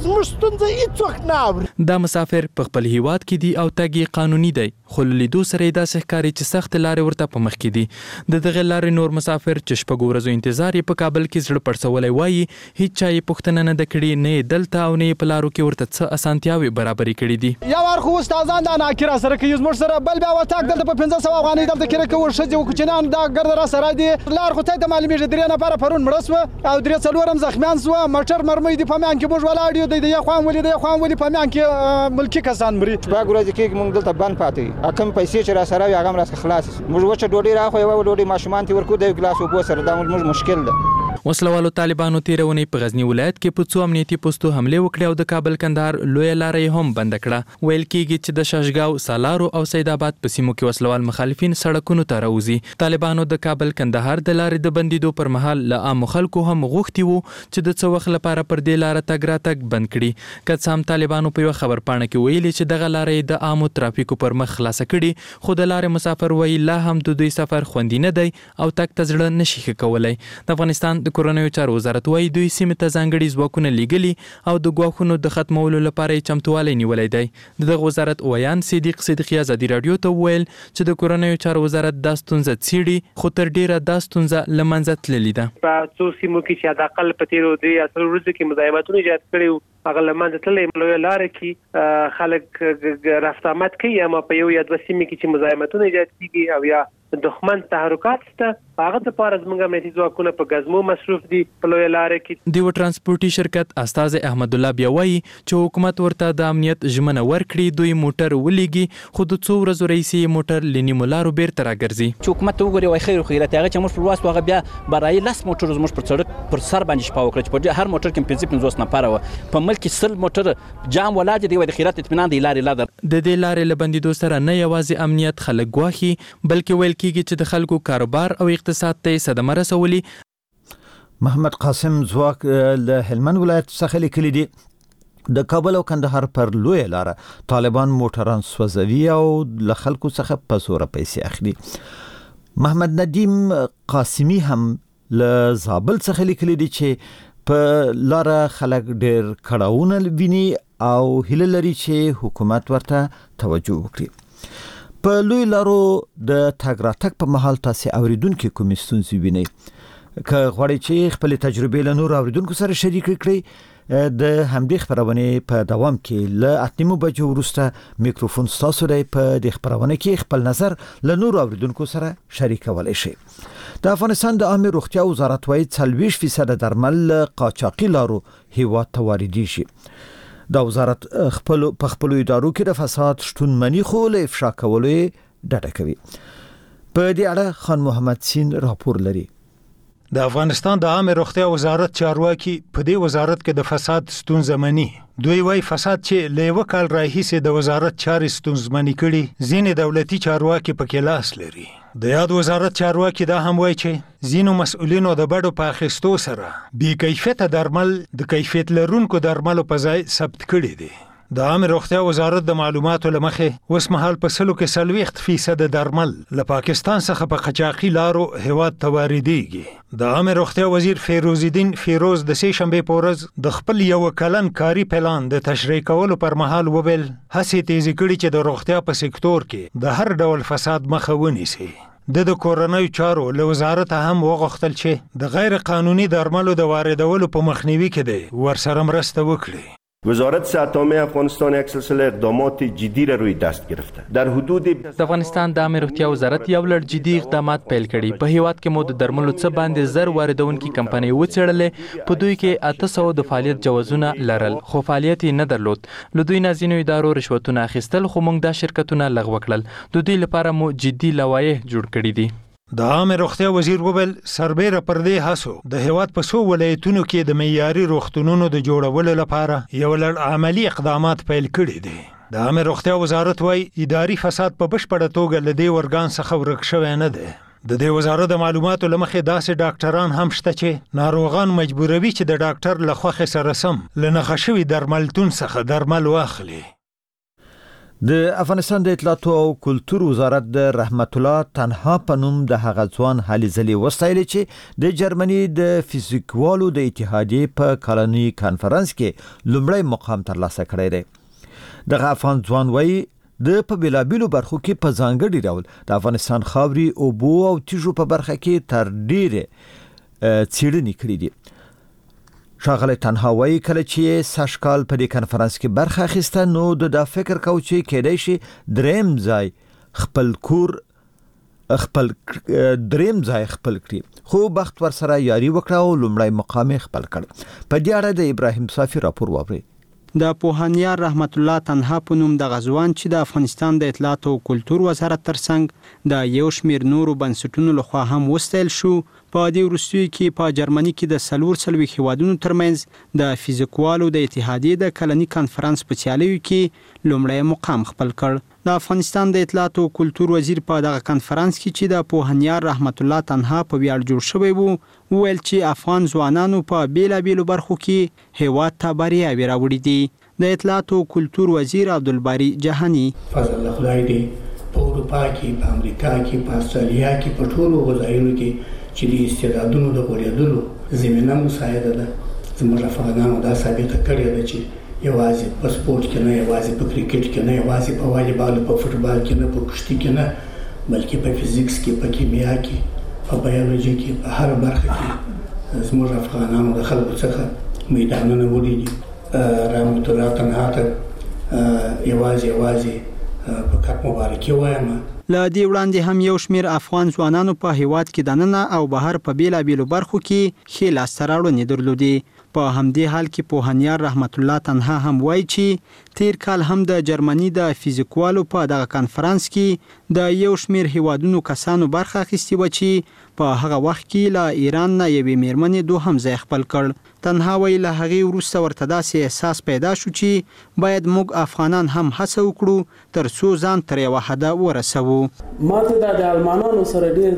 زموږ ستونزه هیڅوک نه اوري. دا مسافر په خپل هیواد کې دي او تګ یې قانوني دی، خو له لیدو سره یې داسې ښکاري چې سخت لارې ورته په مخ کې دي. د دغه لارې نور مسافر چې شپږو ورځو انتظار یې په کابل کې زړه پړسولی وایي هیڅ چا یې پوښتنه نه ده کړې، نه یې دلته او نه یې په لارو کې ورته څه اسانتیاوې برابرې کړي دي. یو وار خو استادان دا ناکره سره کوي زموږ سره بل بیا وتاک دلته په پنځه سوه افغانۍ دلته کیره کوي ښځې او کوچنیان دا ګرده را سره دي. لار خو ته د معلومیږي درې نفره پرون مړه سوه او درې څلورم زخمیان سوه. موټر مرمۍ دي په میان کې موږ ولاړ یو دی د یو خوا ولې د یو خوا ولې په میان کې ملکي کسان مري. شپږ ورځې کېږي موږ دلته بند پاتې یو. کم پیسې چې را سره وي هغه هم راڅخه خلاص موږ وچه ډوډۍ راخو یوه ډوډۍ ماشومان ته ورکو د یو ګلاس اوبو سره دا موږ مشکل ده. وسلوالو طالبانو تېره اونۍ په غزني ولایت کې په څو امنیتي پوستو حملې وکړې او د کابل کندهار لویه لاره یې هم بنده کړه. ویل کېږي چې د شاشګاو، سالارو او سید آباد په سیمو کې وسلوال مخالفین سړکونو ته راوځي. طالبانو د کابل کندهار د لارې د بندیدو پر مهال له عامو خلکو هم غوښتي وو چې د څه وخت لپاره پر دې لاره تګ راتګ بند کړي. که څه هم طالبانو په یوه خبرپاڼه کې ویلي چې دغه لاره یې د عامو ترافیکو پر مخ خلاصه کړي، خو د لارې مسافر وایي لا هم د دوی سفر خوندي نه دی او تګ ته زړه نشي ښه کولی. د افغانستان د کورنیو چارو وزارت وایي دوی سیمې ته ځانګړي ځواکونه لیږلي او د ګواښونو د ختمولو لپاره یې چمتووالی نیولی دی. د دغه وزارت ویان صدیق صدیقي ازادي راډیو ته وویل چې د کورنیو چارو وزارت دا ستونزه څیړي، خو تر ډیره دا ستونزه له منځه تللې ده. په څو سیمو کې چې حداقل په تېرو درې یا څلورو ورځو کې مزاحمتونه ایجاد کړي وو هغه له منځه تللی. لویه لاره کې خلک رفت آمد کوي، اما په یو یا دوه سیمې کې چې مزاحمتونه ایجاد کېږي او یا دښمن تحرکات شته هغه دپاره زموږ امنیتي ځواکونه په ګزمو مصروف دي په لویه لاره کې. د یو ټرانسپورټي شرکت استازی احمد الله بیا وایي چې حکومت ورته د امنیت ژمنه ورکړي، دوی موټر ولیږي، خو د څو ورځو رئیسي موټر له نیمو لارو بیرته راګرځي. چې حکومت ته وګوري وای خیر خو خیرات هغه چې موږ پر واسطه هغه بیا برای لس موټر زموږ پر سړک پر سر باندې شپه وکړه چې په هر موټر کې پنځه پنځوس نفره وه په ملک کې سل موټر جام ولاړ دي. وای د خیرات اطمینان دی لارې لادر د دې لارې له بندیدو سره نه یوازې امنیت خلک ګواښي بلکې ویل کېږي چې د خلکو کاروبار او اقتصاد ته صدمه رسولي. محمد قاسم ځواک له هلمند ولایت څخه لیکلي دي د کابل او کندهار پر لویه لاره طالبان موټران سوځوي او له خلکو څخه په زوره پیسې اخلي. محمد ندیم قاسمی هم له زابل څخه لیکلي دي چې په لاره خلک ډېر کړاوونه ویني او هیله لري چې حکومت ورته توجه وکړي. په لوی لارو د تګ راتګ په مهال تاسې اوریدونکو کومې ستونزې وینئ؟ که غواړئ چې خپلې تجربې له نورو اوریدونکو سره شریکې کړئ د همدې خپرونې په دوام کې له اته نیمو بجو وروسته میکروفون ستاسو دی. په دې خپرونه کې خپل نظر له نورو اوریدونکو سره شریکولی شئ. د افغانستان د عامه روغتیا وزارت وایي څلوېښت فیصده درمل قاچاقي لارو هیواد ته واردېږي. دا وزارت خپل په خپلو ادارو کې د فساد شتون مني خو له افشا کولو یې ډډه کوي. په دې اړه خان محمد سین راپور لري. د افغانستان د عامه روغتیا وزارت چارواکي په دې وزارت کې د فساد ستونزه مني. دوی وايي فساد چې له یو کال راهیسې د وزارت چارې ستونزمنې کړي، ځینې دولتي چارواکي پکې لاس لري. د یاد وزارت چارواکي دا هم وایي چې ځینو مسؤلینو د بډو په اخیستو سره بې کیفیته درمل د کیفیت لرونکو درملو په ځای ثبت کړي دي. د عامه روغتیا وزارت د معلوماتو له مخې اوس مهال په سلو کې څلوېښت فیصده درمل له پاکستان څخه په قاچاقي لارو هیواد ته واردېږي. د عامه روغتیا وزیر فیروز الدین فیروز د سې شنبې په ورځ د خپل یو کلن کاري پلان د تشریح کولو پر مهال وویل هڅې تیزې کړي چې د روغتیا په سکتور کې د هر ډول فساد مخه ونیسي. د د کورنیو چارو له وزارت هم وغوښتل چې د غیر قانوني درملو د واردولو په مخنیوي کې دی ورسره مرسته وکړي. وزارت صحت عامه افغانستان یک سلسله اقدامات جدی را روی دست گرفته. در حدود د افغانستان د عامه روغتیا وزارت یو لړ جدي اقدامات پیل کړي. په هیواد کې مو د درملو څه باندې زر واردونکي کمپنۍ وڅېړلې. په دوی کې اته سوه د فعالیت جوازونه لرل خو فعالیت یې نه درلود. له دوی نه ځینو ادارو رشوتونه اخیستل خو موږ دا شرکتونه لغوه کړل. د دوی لپاره مو جدي لوایح جوړ کړي دي. د عامه روغتیا وزیر وویل سربیره پر دې هڅو د هیواد په څو ولایتونو کې د معیاري روغتونونو د جوړولو لپاره یو لړ عملی اقدامات پیل کړي دي. د عامه روغتیا وزارت وايي اداري فساد په بشپړه توګه له دې ورګان څخه ورک شوی نه دی. د دې وزارت د معلوماتو له مخې داسې ډاکټران هم شته چې ناروغان مجبوروي چې د ډاکټر له خوښې سره سم له نښه شوي درملتون څخه درمل واخلي. د افغانستان د اطلاعات او کلتور وزارت د رحمت الله تنها په نوم د هغه ځوان هلي ځلي وستایل چې د جرمني د فزیکوالو د اتحادیې په کلنی کانفرنس کې لومړی مقام ترلاسه کړی دی. دغه افغان ځوان وایي د په بلابلو برخو کې په ځانګړي ډول د افغانستان خاوري او بو او تیژو په برخه کې تر ډیره څېړنې کړې دي. ښاغلی تنهاوی کله چې ساشکال په دې کانفرنس کې برخه اخیسته نو د دا فکر کو چې کېدای شي دریم ځای خپل کور خپل دریم ځای خپل کړي خو بخت ور سره یاري وکړه او لومړی مقام خپل کړ. په دې اړه د ابراهیم صافي راپور واوري. د پوهانیار رحمت الله تنها په نوم د غزوان چې د افغانستان د اطلاعات او کلتور وزارت ترڅنګ د یو شمیر نورو بنسټونو لخوا هم وستایل شو. په دې وروستیو کې په جرمني کې د سلور څلوېښت هیوادونو ترمنځ د فزیکوالو د اتحادیې د کلني کانفرنس په سیالیو کې لومړی مقام خپل کړ. د افغانستان د اطلاعات او کلتور وزیر په دغه کانفرنس کې چې د پوهانیار رحمت الله تنها په ویاړ جوړ شوی وو وویل چې افغان ځوانانو په بیلابیلو برخو کې هیواد ته بریاوې راوړي دي. د اطلاعات او کلتور وزیر عبدالباری جهانی فضل الله خدای دې په اروپا کې په امریکا کې په استرالیا کې په ټولو غځایونو کې چې د استعدادونو د غوړېدلو زمینه مساعده ده. زموږ افغانانو دا ثابته کړې ده چې یوازې په سپورت کې نه، یوازې په کرکټ کې نه، یوازې په والیبال په فوټبال کې نه، په کشتي کې نه، بلکې په فزیکس کې، په کیمیا کې، په بیولوژي کې، په هر برخه کې زموږ افغانانو د خلکو څخه میدانونه وړي دي. رحمت الله تنها ته یوازې یوازې په کټ مبارکي وایم. له دې وړاندې هم یو شمیر افغان ځوانانو په هیواد کې دننه او بهر په بیلابیلو برخو کې ښې لاسته راوړنې درلودې. په همدې حال کې پوهانیار رحمت الله تنها هم وایي چې تیر کال هم د جرمني د فزیکوالو په دغه کانفرنس کې د یو شمیر هیوادونو کسانو برخه اخیستې وه چې په هغه وخت کې له ایران نه یوې میرمنې دوهم ځای خپل کړ. تنها وایي له هغې وروسته ورته داسې احساس پیدا شو چې باید موږ افغانان هم هڅه وکړو تر څو ځان تر یوه حده ورسوو. ما ته د المانانو سره ډیر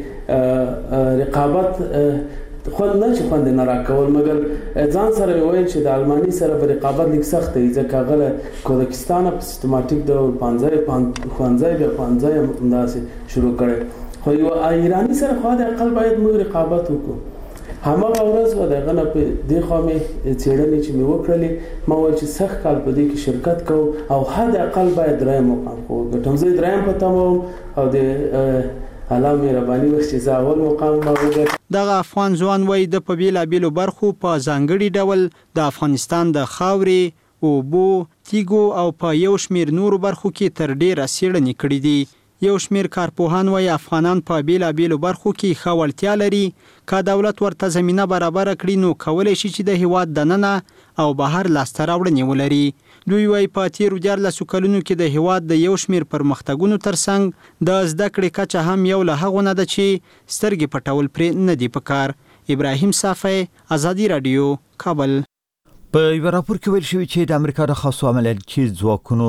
د رقابت خوند نه چې خوند نه راکول، مګر ځان سره وایي چې د الماني سره په رقابت لیک سخت دی ځکه هغه کوزاکستان په سیستماتیک ډول پنځه پنځه بیا پنځه همداسې شروع کړی، خو یو ایراني سره خو د اقل باید موږ رقابت وکړو. هماغه ورځ و دغه نه په دې خوا مې څېړنې چې مې وکړلې ما وایي چې سخت کال په دې کې شرکت کوو او حد اقل باید دریم مقام خو ګټم. زه دریم په تمه وم او د الله مهرباني وکړي چې زه اول مقام ما وګټم. دغه افغان ځوان وایي د په بیلابیلو برخو په ځانګړي ډول د افغانستان د خاورې، اوبو، تیږو او په یو شمیر نورو برخو کې تر ډیره څېړنې کړې دي. یو شمیر کارپوهان وایي افغانان په بیلابیلو برخو کې ښه وړتیا لري. که دولت ورته زمینه برابره کړي نو کولی شي چې د هیواد دننه او بهر لاسته راوړنې ولري. دوی وایي په تیرو دیارلسو کلونو کې د هیواد د یو شمیر پرمختګونو ترڅنګ د زده کړې کچه هم یو له هغو نه ده چې سترګې پټول پرې نه دي پکار. ابراهیم صافی، ازادي راډیو، کابل. په یو راپور کې ویل شوی چې د امریکا د خاصو عملیاتي ځواکونو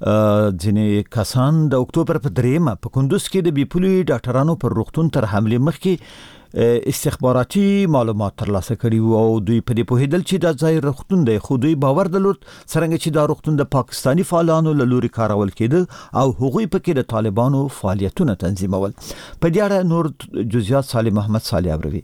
ځینې کسان د اکتوبر په دریمه په کندوز کې د بیپولي ډاکټرانو پر روغتون تر حملې مخکې استخباراتي معلومات ترلاسه کړي وو او دوی په دې پوهېدل چې دا ځای روغتون دی، خو دوی باور درلود څرنګه چې دا روغتون د پاکستاني فعالانو له لوري کارول کېده او هغوی پکې د طالبانو فعالیتونه تنظیمول. په دې اړه نور جزئیات صالح محمد صالح اوري.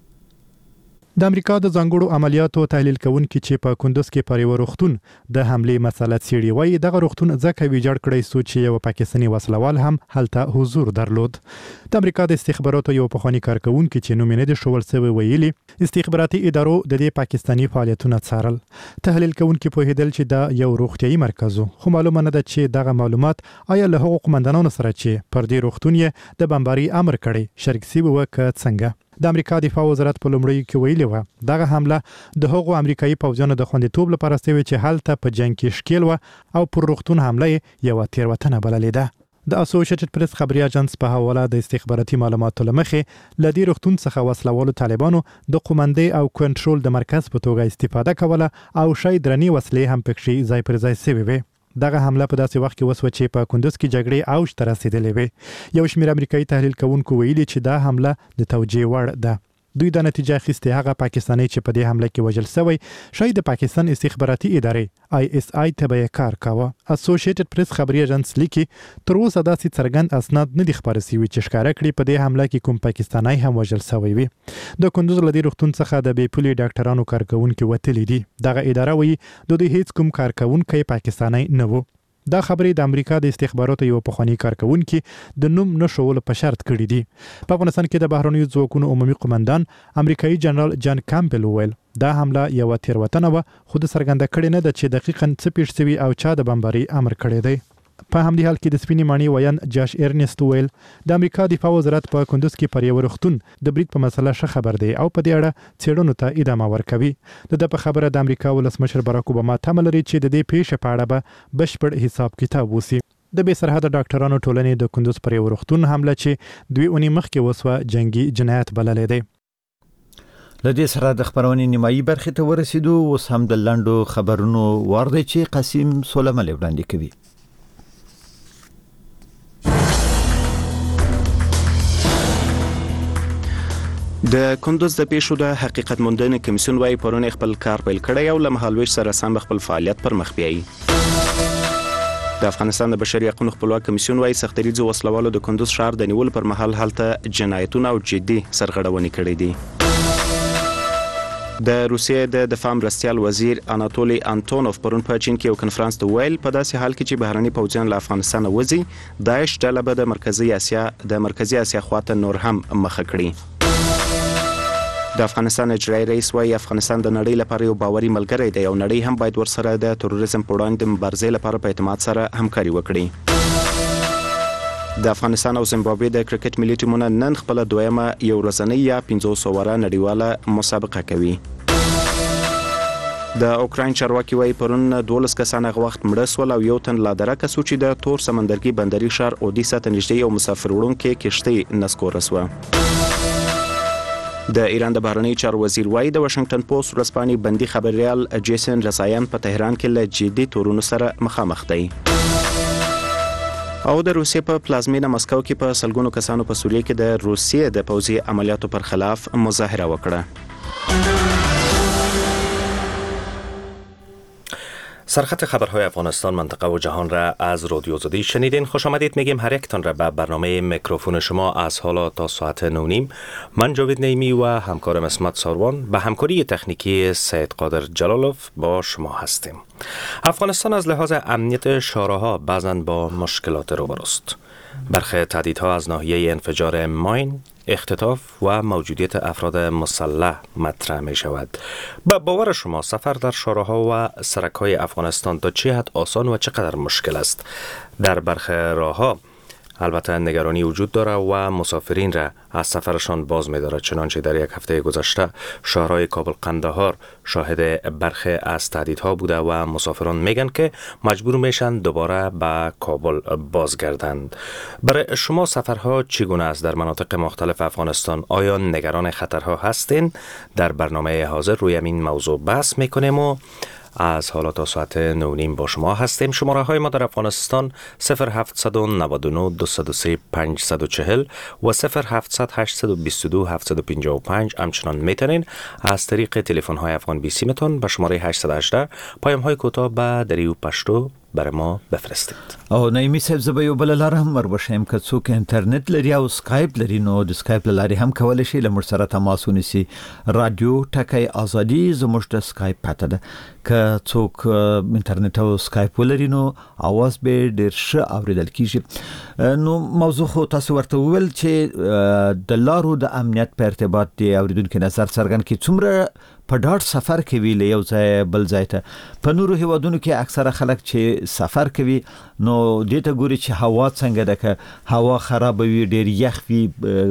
د امریکا د ځانګړو عملیاتو تحلیل کوونکي چې په کندوز کې پر یو روغتون د حملې مسله څېړي وایي دغه روغتون ځکه ویجاړ کړی سو چې یو پاکستاني وسلوال هم هلته حضور درلود. د امریکا د استخباراتو یو پخوانی کارکونکي چې نوم یې نه دی ښودل شوی ویلي استخباراتي ادارو د دې پاکستاني فعالیتونه څارل. تحلیل کوونکي پوهېدل چې دا یو روغتیايي مرکز و، خو معلومه نه ده چې دغه معلومات آیا له هغو قومندانانو سره چې پر دې روغتون یې د بمباري امر کړی شریک شوي وه که څنګه. د امریکا دفاع وزارت په لومړیو کې ویلي وه دغه حمله د هغو امریکایي پوځیانو د خوندیتوب لپاره شوې چې هلته په جنګ کې ښکېل وه او پر روغتون حمله یې یوه تېروتنه بللې ده. د اسوسییټډ پریس خبري اژانس په حواله د استخباراتي معلوماتو له مخې له دې روغتون څخه وسلوالو طالبانو د قومندې او کنټرول د مرکز په توګه استفاده کوله او شاید درنې وسلې هم پکې ځای پر ځای شوې وې. دغه حمله په داسې وخت کې وسوه چې په کندوز کې جګړې اوج ته رسېدلې وې. یو شمېر امریکایي تحلیل کوونکو ویلي چې دا حمله د توجیه وړ ده. دوی د نتیجه اخیستې هغه پاکستاني چې په دې حمله کې وژل شوی شاید د پاکستان استخباراتي ادارې آی اس آی ته به کار کاوه. اسوسییټډ پریس خبري ایجنس لیکي تر اوسه داسې څرګند اسناد نه دي خبرې شوي چې ښکاره کړي په دې حمله کې کوم پاکستاني هم وژل شوی وي. د کندوز له دې روغتون څخه د بې پولي ډاکټرانو کارکونکي وتلي دي. دغه اداره وایي د دوی هیڅ کوم کارکونکی پاکستاني نه و. دا خبرې د امریکا د استخباراتو یو پخوانی کارکونکي د نوم نشول په شرط کړی دي. په افغانستان کې د بهرنیو ځواکونو عمومي قومندان امریکایي جنرال جان کامپل وویل دا حمله یو تیروتنه و خو د څرګنده کړي نه ده چې دقیقاً څه پیښ شوي او چا د بمباري امر کړی دی. په همدې حال کې د سپینې ماڼۍ ویان جاش ایرنست ویل د امریکا دفاع وزارت په کندوز کې پر یو روغتون د برید په مسله ښه خبر دی او په دې اړه څېړنو ته ادامه ورکوي. د ده په خبره د امریکا ولسمشر باراک اوباما تمه لري چې د دې پیښې په اړه به بشپړ حساب کتاب وسی. د بې سرحده ډاکټرانو ټولنې د کندوز پر یو روغتون حمله چې دوی اونۍ مخکې وسوه جنگي جنایت بللی دی. لدې سره د خبرونې نیمایي برخې ته ورسېدو. اوس هم د لنډو خبرونو وار دی چې قاسم سولمل وړاندې کوي. د کندوز د پیښو د حقیقت موندنې کمیسیون وايي پرون خپل کار پیل کړی او له مهالویش سره سم خپل فعالیت پر مخ بیایي. د افغانستان د بشري حقوقو خپلواک کمیسیون وايي سختریزو وسلوالو د کندوز ښار د نیول پر مهال هلته جنایتونه او جدي سرغړونې کړې دي. د روسیې د دفاع مرستیال وزیر اناتولی انټونوف پرون په چین کې یو کنفرانس ته ویل په داسې حال کې چې بهرني پوځیان له افغانستان وځي داعش ډله به د مرکزی اسیا د مرکزی اسیا خواته نور هم مخه کړي. د افغانستان اجرایي رئیس وايي افغانستان د نړۍ لپاره یو باوري ملګری دی او نړۍ هم باید ورسره د تروریزم په وړاندې د مبارزې لپاره په اعتماد سره همکاري وکړي. د افغانستان او زیمبابوې د کرکټ ملي ټیمونه نن خپل دویمه یو ورځنۍ یا پنځوس اووره نړیواله مسابقه کوي. د اوکراین چارواکي وايي پرون دولس کسان هغه وخت مړه شول او یو تن لا درکه سو چې د تور سمندرګي بندري ښار اودیسا ته نږدې یو مسافر وړونکي کشتۍ نسکوره شوه. د ایران د بهرنی چارو وزیر وايي د واشنگټن پوسټ ورځپاڼې بندي خبريال جیسن رسایان په تهران کې له جدي تورونو سره مخامخ دي. او د روسیې په پلازمینه مسکو کې په سلګونو کسانو په سوریه کې د روسیې د پوځي عملیاتو پر خلاف مظاهره وکړه. سرخط خبرهای افغانستان منطقه و جهان را از رادیو آزادی شنیدین. خوش آمدید میگیم هر یکتان را به برنامه میکروفون شما از حالا تا ساعت نه و نیم. من جاوید نیمی و همکارم اسمت ساروان به همکاری تکنیکی سید قادر جلالوف با شما هستیم. افغانستان از لحاظ امنیت شاراها بعضاً با مشکلات روبروست. برخی تهدیدها از ناحیه انفجار ماین، اختطاف و موجودیت افراد مسلح مطرح می شود. با باور شما سفر در شاراها و سرک‌های افغانستان تا چه حد آسان و چقدر مشکل است؟ در برخی راه‌ها البته نگرانی وجود داره و مسافرین را از سفرشان باز می داره. چنانچه در یک هفته گذشته شهرهای کابل قندهار شاهد برخی از تهدیدها بوده و مسافران میگن که مجبور میشن دوباره به کابل بازگردند. برای شما سفرها چگونه است در مناطق مختلف افغانستان؟ آیا نگران خطرها هستین؟ در برنامه حاضر روی این موضوع بحث میکنیم و از حالا تا ساعت نه و نیم با شما هستیم. شماره های ما در افغانستان صفر هفت نه نه دو صفر سه پنج چهار صفر و صفر هفت هشت دو دو هفت پنج پنج. همچنان میتونین از طریق تلفن های افغان بیسی متون به شماره هشت یک هشت پیام های کوتاه به دریو پشتو برای ما بفرستید. او نایمی صاحب زبې یو بل لار هم وربشم که څوک انټرنیټ لري او سکایپ لري نو د سکایپ لاري هم کولای شي لمر سره تماس ونیسي. رادیو ټکای ازادي زموږ د سکایپ پته ده. که څوک انټرنیټ او سکایپ ولري نو اواز به ډیر ښه اوریدل کیږي. نو موضوع خو تاسو ورته ویل چې د لارو د امنیت په ارتباط دی اوریدونکو نظر څرګند کی څومره په ډاټ سفر کوي له یو ځای بل ځای ته. په نورو هیوادونو کې اکثره خلک چې سفر کوي نو دې ته ګوري چې هوا څنګه ده، که هوا خراب وي ډیر یخ وي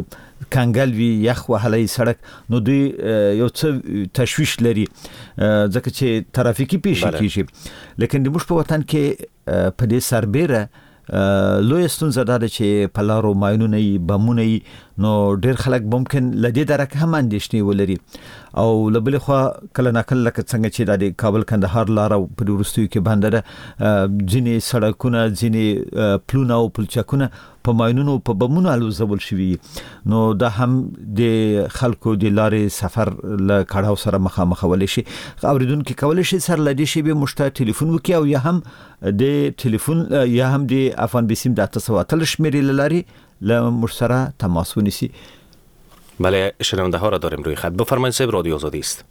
کنګل وي یخ وهلې سړک نو دوی یو څه تشویش لري ځکه چې ترافیکي پیښې کیږي. لیکن د موږ په وطن کې په دې سربېره لوی ستونزه ده چې په لارو ماینونه بمونه نو ډیر خلک ممکن لدې درک هم اندېښنې ولري او لبل خو کله ناکله لکه څنګه چې د کابل کندهار لار په ورستیو کې باندې ځینې سړکونه ځینې پلونه او پلچکونه په ماينونو په بمونو الوزول شوی نو دا هم د خلکو د لارې سفر له کړهو سره مخامخ ولې شي اوریدونکو کولای شي سر لدې شي به مشته ټلیفون وکي او یا هم د ټلیفون یا هم د افغان بسیم د تاسو اتل شمیرې لاري له مشتره تماس ونیسي. بله شنونده ها را داریم روی خط. بفرمایید صاحب رادیو آزادی است.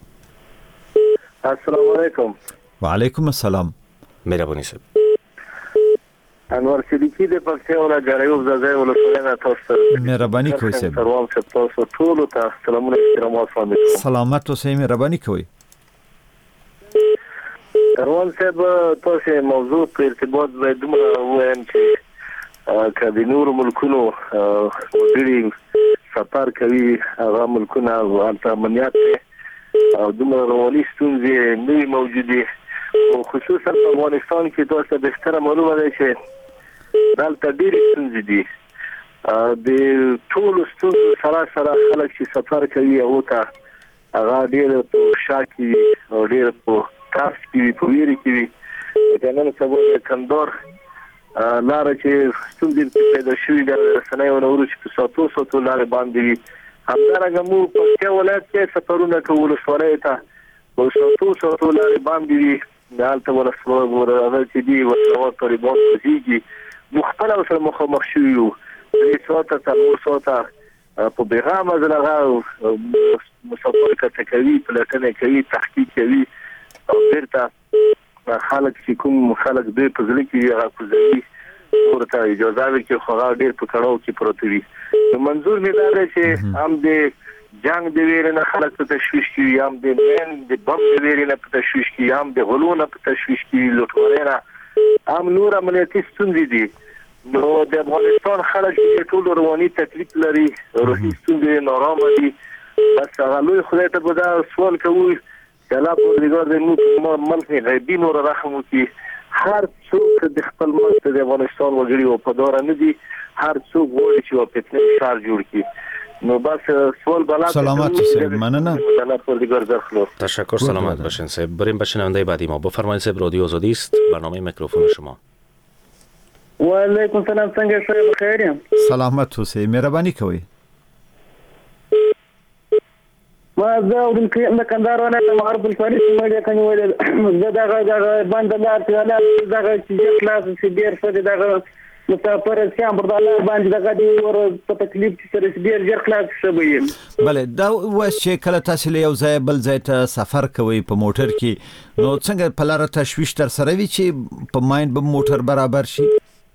السلام علیکم. و علیکم السلام. مهربانی صاحب. انور صدیقی د پکتیا ولایت یو ځای ولسوالۍ تاسو مهرباني کوئ صاحب. سلام تاسو ټول ته سلامونه احترامات فهمیدم. سلامت اوسئ مهرباني کوئ. روان صاحب تاسو موضوع په ارتباط باید وایم چې کله نور ملکونو وګړي سفر کوي هغه ملکونه ورته امنیت او دومره رواني ستونزې نه موجودي او خصوصا په افغانستان کې تاسو به ستره معلومه ده چې دلته ډېر ستونزې دي د ټول ستونزو سره سره خلک چې سفر کوي او ته هغه ډېر په شاکي او ډېر په تاسو کې په ویری کې د نن سبا د کندور لاره چې ستونزې پیدا شوې د رسنیو نورو چې ساتو ساتو لارې باندې همدارنګه مو په کې ولایت کې سفرونه کول سوالای ته او ساتو ساتو لارې باندې دالته ورسره ورغه چې دی ورسره طالبان کوي مختلف سره مخامخ شویو د ساته تاسو ساته په بیغام ازلغه مسافر کته کوي پلاتنه کوي تحقیق کوي او بیرته خلک چې کوم خلک دې په ځل کې هغه کوزي ورته اجازه ورکړي خو هغه ډېر په کړهو کې پروت وي نو منظور می دا دی چې هم د جنگ د ویرنه خلک ته تشویش کوي هم د من د بم د ویرنه په تشویش کوي هم د غلونه په تشویش کوي لوټورینه هم نور عملیاتي ستونزې دي نو د افغانستان خلک ټول رواني تکلیف لري روحي ستونزې نارامه دي بس هغه لوی خدای ته په دا سوال کوي کله په دیګر د مو ملک غیبی نور رحم وکي هر څوک د خپل ملک د افغانستان وګړي او په دوران دي هر څوک وایي چې په پټنه شار جوړ کی نو بس سوال بالا سلامت صاحب مننه الله پر دیګر درخلو تشکر سلامت باشین صاحب. بریم به شنونده بعدی ما. بفرمایید صاحب رادیو آزادی است برنامه میکروفون شما. و علیکم سلام څنګه صاحب خیر یم. سلامت اوسئ مهرباني کوئ. ما زه ورن کې د کندهار ولایت معرب الفارس مړی کني ویل زه دغه دغه باندې لار ته لار دغه چې کلاس چې ډیر څه دغه مسافر سیام پر الله باندې دغه دی ور په تکلیف سره ډیر ډیر کلاس شوی. بله دا واس چې کله تاسو له یو ځای بل ځای ته سفر کوئ په موټر کې نو څنګه په لار تشویش تر سره وی چې په ماين به موټر برابر شي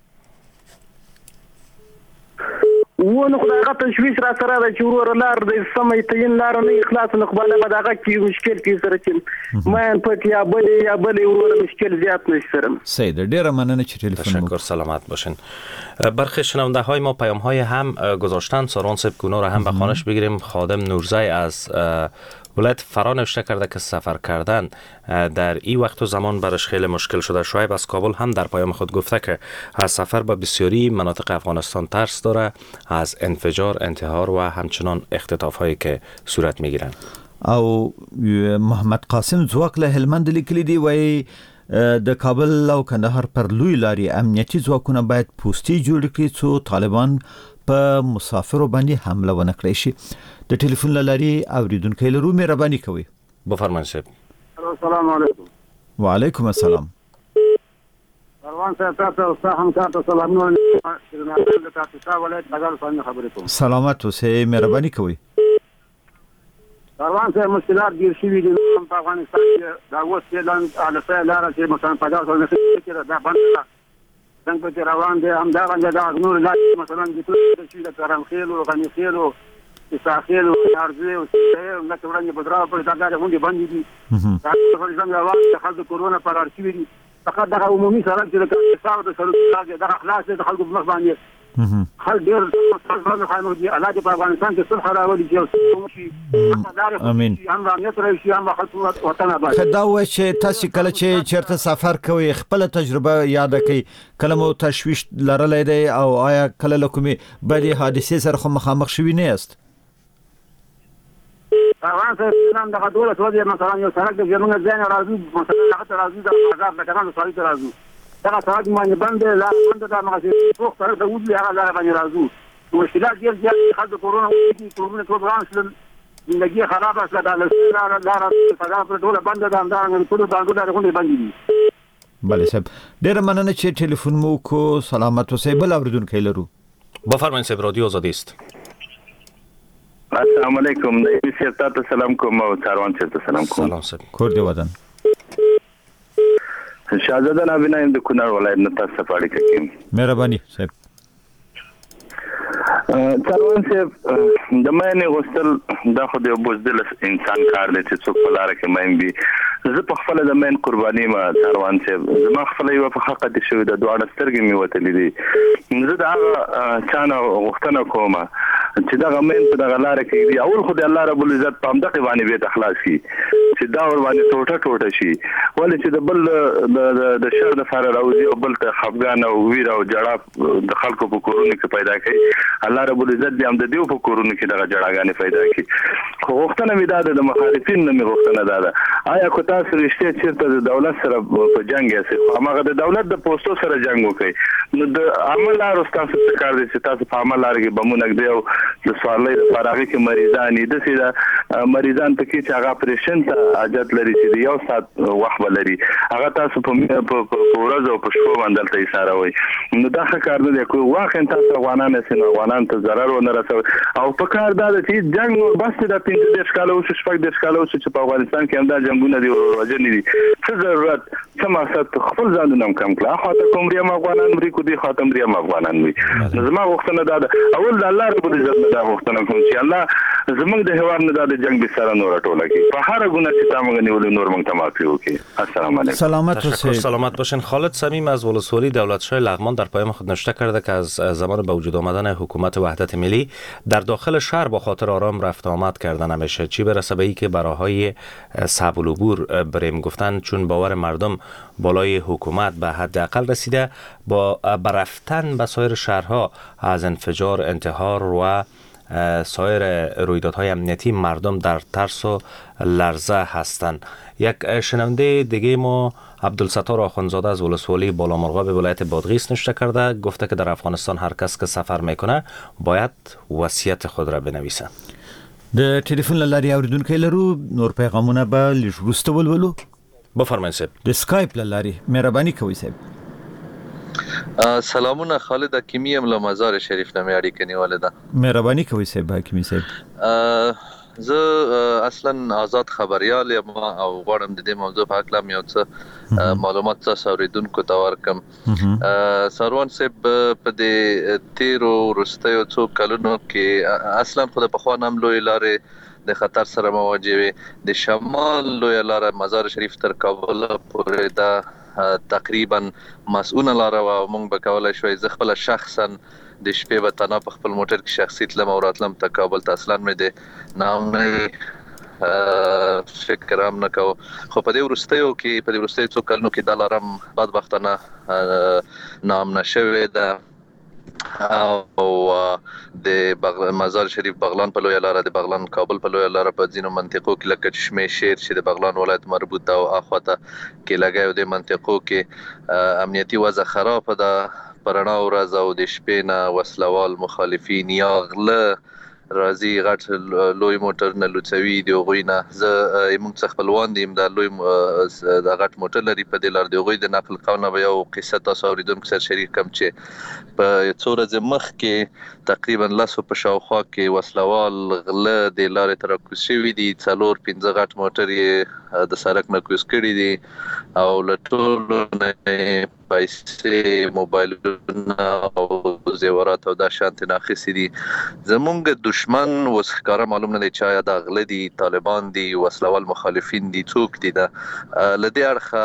و نو خدای غته تشویش را سره د چورور لار د سمې تین لار نه اخلاص نه خپل به دغه کې مشکل کې سره چې مې پټ یا بل یا بل ورور مشکل زیات نشرم. سید ډیر مننه چې ټلیفون تشکر سلامت باشین. برخی شنونده های ما پیام های هم گذاشتن ساران صاحب کونا را هم به خانش بگیریم. خادم نورزی از ولایت فرا نوشته کرده که سفر کردن در این وقت و زمان برش خیلی مشکل شده. شعیب از کابل هم در پیام خود گفته که از سفر به بسیاری مناطق افغانستان ترس داره از انفجار، انتحار و همچنان اختطاف هایی که صورت میگیرن. او محمد قاسم زواک له هلمند لیکلی دی وای د کابل او کندهار پر لوی لاري امنیتي ځواکونه باید پوسټي جوړ کړي څو طالبان په مسافرو باندې حمله ونه کړي شي. د ټلیفون لاري اوریدونکو لرو مهرباني کوي. بفرمایئ صاحب. السلام علیکم. وعلیکم السلام. روان صاحب تاسو هم تاسو سلامونه د تاسو ولایت بغل څنګه خبرې کوم. سلامت اوسئ مهرباني کوي. روان صاحب مشکلات ډیر شوي دي په افغانستان کې دا اوس اعلان علي لاره چې مثلا په داسې ځای کې دا باندې څنګه چې روان دي هم دا باندې دا نور لارې مثلا د ټول چې د کرم خېلو غني خېلو اساخېلو ارزه او څه نه څنګه په درا په دا غونډې باندې دي دا څنګه روان د خلکو کورونا پر ارشي دي فقط دا عمومي سره چې د کار د سلوک د خلاص د خلکو په مخ باندې خل ډیر څه خلک دي الله دې په افغانستان کې صلح راوړي چې شي امين هم امنیت راشي هم خلک وطن آباد. خدا و چې تاسو کله چې چیرته سفر کوئ خپل تجربه یاد کړئ کله مو تشویش لرلې دی او آیا کله لکمي بدی حادثه سره مخامخ شوی نه است؟ روان سره نن دغه ډول څه دی مثلا یو سړک د زمونږ ځای راځي مثلا هغه راځي د بازار د کنه سړی ته راځي دا سړک باندې باندې لا باندې دا مغازه فوق سره د وځي هغه لاره باندې راځو مشکلات ډیر زیات خلک کورونا وایي کورونا ټول ورانشل زندگی خراب است دا لاره لاره په ډول ټول باندې دا اندازه ټول باندې دا غونډه باندې دي. بله صاحب ډیر مننه چې ټلیفون مو کو سلامت اوسئ. بل اوریدونکو لرو بفرمایئ صاحب رادیو آزادی است. السلام علیکم نبی صاحب ته سلام کوم او چاروان صاحب ته سلام کوم. سلام صاحب. کور دی ودان شاهزاده نابینا د کونړ ولایت نه تاسو په اړه کې مهرباني صاحب. چاروان صاحب د مېنه غوستل دا خو د بوزدل انسان کار دی چې څوک په لار کې مېن بي زه په خپل د مېن قرباني ما چاروان صاحب زما خپل یو په حق دي شوی د دوه سترګې می وتلې دي زه دا چانه غوښتنه کوم چې دا غمن په دغه لار کې دی اول خو د الله رب العزت په امدقه باندې به اخلاص شي چې دا ور باندې ټوټه ټوټه شي ولې چې د بل د شر د فار راوځي او بل ته خفګان او ویر او جړه د خلکو په کورونو کې پیدا کوي الله رب العزت دې هم د دیو په کورونو کې دغه جړاګانې پیدا کوي خو وختونه مې دا د مخالفین نه مې وختونه دا ده آیا کو تاسو رښتیا چیرته د دولت سره په جنگ یې هغه د دولت د پوسټو سره جنگ وکړي نو د عمل لار تاسو څه کار دي چې تاسو په عمل لار کې بمونه دی او د سوالۍ لپاره کې مریضان دي چې مریضان ته کې چې هغه پرېشن ته حاجت لري چې یو سات وخت لري هغه تاسو په ورځ او په شپه باندې ته اشاره وي نو دا کار نه دی کوي واخین تاسو افغانان سره افغانان ته ضرر ونه رسوي او په کار دا چې جنگ نو بس د پنځه دیش کال او شپږ دیش کال او چې په افغانستان کې هم دا جنگونه دي او وجنې دي څه ضرورت څه مقصد خپل ځانونه کم کړه خاطر کوم ریا افغانان مري کو دي خاطر ریا افغانان وي زما وختونه دا اول د الله رب العزت دا وختونه کوم چې الله زمونږ د هوار نه د جنگ به سره نور ټوله کې په هر ګونه چې تاسو غنیول نور مونږ ته معافي وکي. السلام علیکم. سلامت باشید. سلامت باشین. خالد صمیم از ولسوالی دولتشاه لغمان در پیام خود نوشته کرده که از زمان به وجود آمدن حکومت وحدت ملی در داخل شهر با خاطر آرام رفت آمد کردن نمیشه چی برسه به اینکه براهای صعب العبور بریم گفتن چون باور مردم بالای حکومت به حداقل رسیده با برفتن به سایر شهرها از انفجار انتحار و سایر رویدادهای امنیتی مردم در ترس و لرزه هستند. یک شنونده دیگه ما عبدالستار آخوندزاده از ولسوالی بالامرغاب ولایت بادغیس نوشته کرده گفته که در افغانستان هر کس که سفر میکنه باید وصیت خود را بنویسه. د ټلیفون لاري اوریدونکو لرو نور پیغامونه به لږ وروسته ولولو. بفرمایئ صاحب. د سکایپ لاري مهرباني کوئ صاحب. سلامونه خالد حکیمی ام له مزار شریف نه مې اړیکه نیولې ده. مهرباني کوئ صاحب حکیمی صاحب. زه اصلا آزاد خبريال یم او غواړم د دې موضوع په اړه مې یو څه معلومات تاسو اوریدونکو ته ورکم. سروان صاحب په دې تیرو وروستیو څو کلونو کې اصلا خو د پخوا نام لوی لارې د خطر سره مواجه وي د شمال لوی لار مزار شریف تر کابل پورې دا تقریبا مسؤونه لار او موږ به کولای شو زه خپل شخصا د شپې به تنها په خپل موټر کې شخصي تلم او راتلم ته کابل ته اصلا مې د نام نه فکر هم نه کو خو په دې وروستیو کې په دې وروستیو څو کلونو کې د لارم بدبختانه نام نشوي ده او د مزار شریف بغلان په لوی لار د بغلان کابل په لوی لار په ځینو منطقو کې لکه چشمه شیر چې د بغلان ولایت مربوط او اخواته کې لګایو د منطقو کې امنیتي وضع خراب ده پرانا ورځ او د شپې نه وسلوال مخالفین یا غله راځي غټ لوی موټر نه لوڅوي دی غوینه زه موږ څخه خپلوان دیم د لوی د غټ موټر لري په د لار دی غوی د نقل قونه به یو قصه تاسو اوریدونکو سره شریک کم چې په څو ورځې مخ کې تقریبا لاسو په شاوخوا کې وسلوال غله د لارې ترکوز شوي دي څلور پنځه غټ موټر یې د سړک نه کوز کړي دي او له ټولو نه پیسې موبایلونه او زیورات او د شانت نه اخیستي دي زمونږ دشمن وسخکاره معلوم نه دی چې د غله دي طالبان دي وسلوال مخالفین دي څوک دي دا لدې اړخه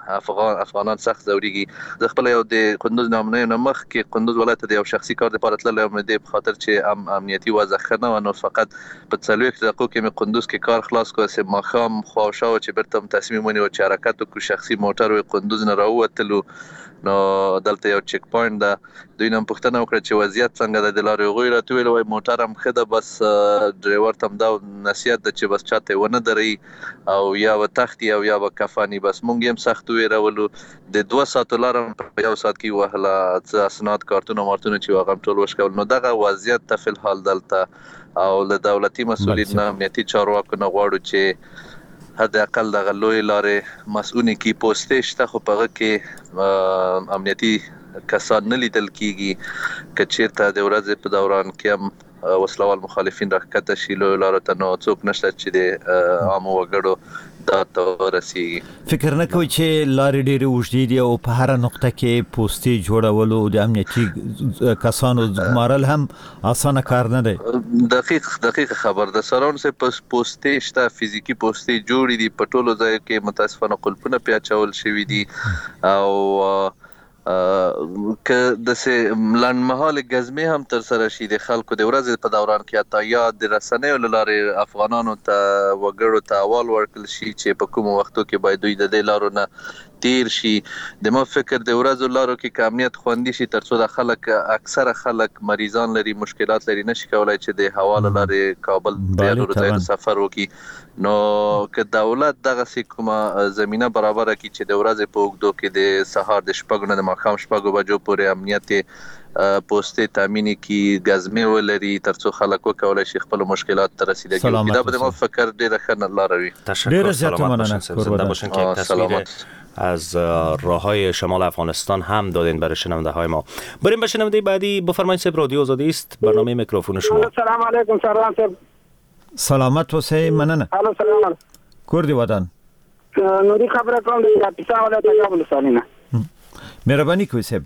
افغان افغانان سخت زوريږي د خپل یو د قندوز نامنه نمخ کې قندوز ولایت د یو شخصي کار لپاره تللی یم د په خاطر چې ام امنیتي وضع خنه و نو فقط په څلوېښت دقیقو کې مې قندوز کې کار خلاص کړ چې ماښام خواوشا چې بیرته تصمیم ونیو چې حرکت وکړو شخصي موټر و قندوز نه راووتلو نو دلته یو چک پوینټ ده دوی نن پوښتنه وکړه چې وضعیت څنګه د لارې غوي راته ویل وای موټر هم خده بس ډرایور تم دا نصیحت ده چې بس چاته ونه دري او یا و تختی او یا و کفانی بس مونږ هم سخت ویرولو د دوه ساعتو لار په یو ساعت کې وهله اسناد کارتونه مارتونه چې واغم ټول وشکول نو دغه وضعیت ته فل حال دلته او له دولتي مسؤلین امنیتي چارواکو نه غواړو چې حد اقل دغه لوی لارې مسؤونی کی پوسټ شته خو په کې امنیتي کسان نه لیدل کیږي کچېرته د ورځې په دوران کې هم وسلوال مخالفین راکته شي لوی لارو ته نو څوک نشته چې د عامو وګړو دا ته رسیږي فکر نه کوي چې لارې ډېرې اوږدې دي او په هر نقطه کې پوسټي جوړولو د امنیتي کسانو ګمارل هم اسانه کار نه دی دقیق دقیق خبر ده سرون سه پوسټي شته فزیکی پوسټي جوړې دي په ټولو ځای کې متاسفانه قلپونه پیاچول شوی دي او که د سه لنډمهاله غزمه هم تر سره شي د خلکو د ورځې په دوران کې اتا یا د رسنیو لارې افغانانو ته وګړو ته اول ورکل شي چې په کوم وختو کې باید دوی د لارو نه تیر شي د مو فکر د ورځو لارو کې کامیت خوندي شي ترڅو د خلک اکثره خلک مریضان لري مشکلات لري نشي کولای چې د حواله لارې کابل د ورځې سفر وکړي نو که دولت دغه کومه زمينه برابر کړي چې د ورځې په وګړو کې د سهار د شپږ نه د ماښام شپږ بجو پورې امنیت پوسټي تامین کی غزمه ولري ترڅو خلک وکولای شي خپل مشکلات ته رسیدګي دا به مو فکر ډیره خنه لاره وي تشکر سلامت باشین زنده باشین که تصویر از راههای شمال افغانستان هم دادین برای شنونده های ما. بریم به شنونده بعدی. بفرمایید صاحب رادیو آزادی است برنامه میکروفون شما. سلام علیکم سلام صاحب. سلامت اوسئ مننه. الو سلام. کوردی ودان. نوري خبره کوم د کاپیسا ولایت کابل سالینه. مهرباني کوئ صاحب.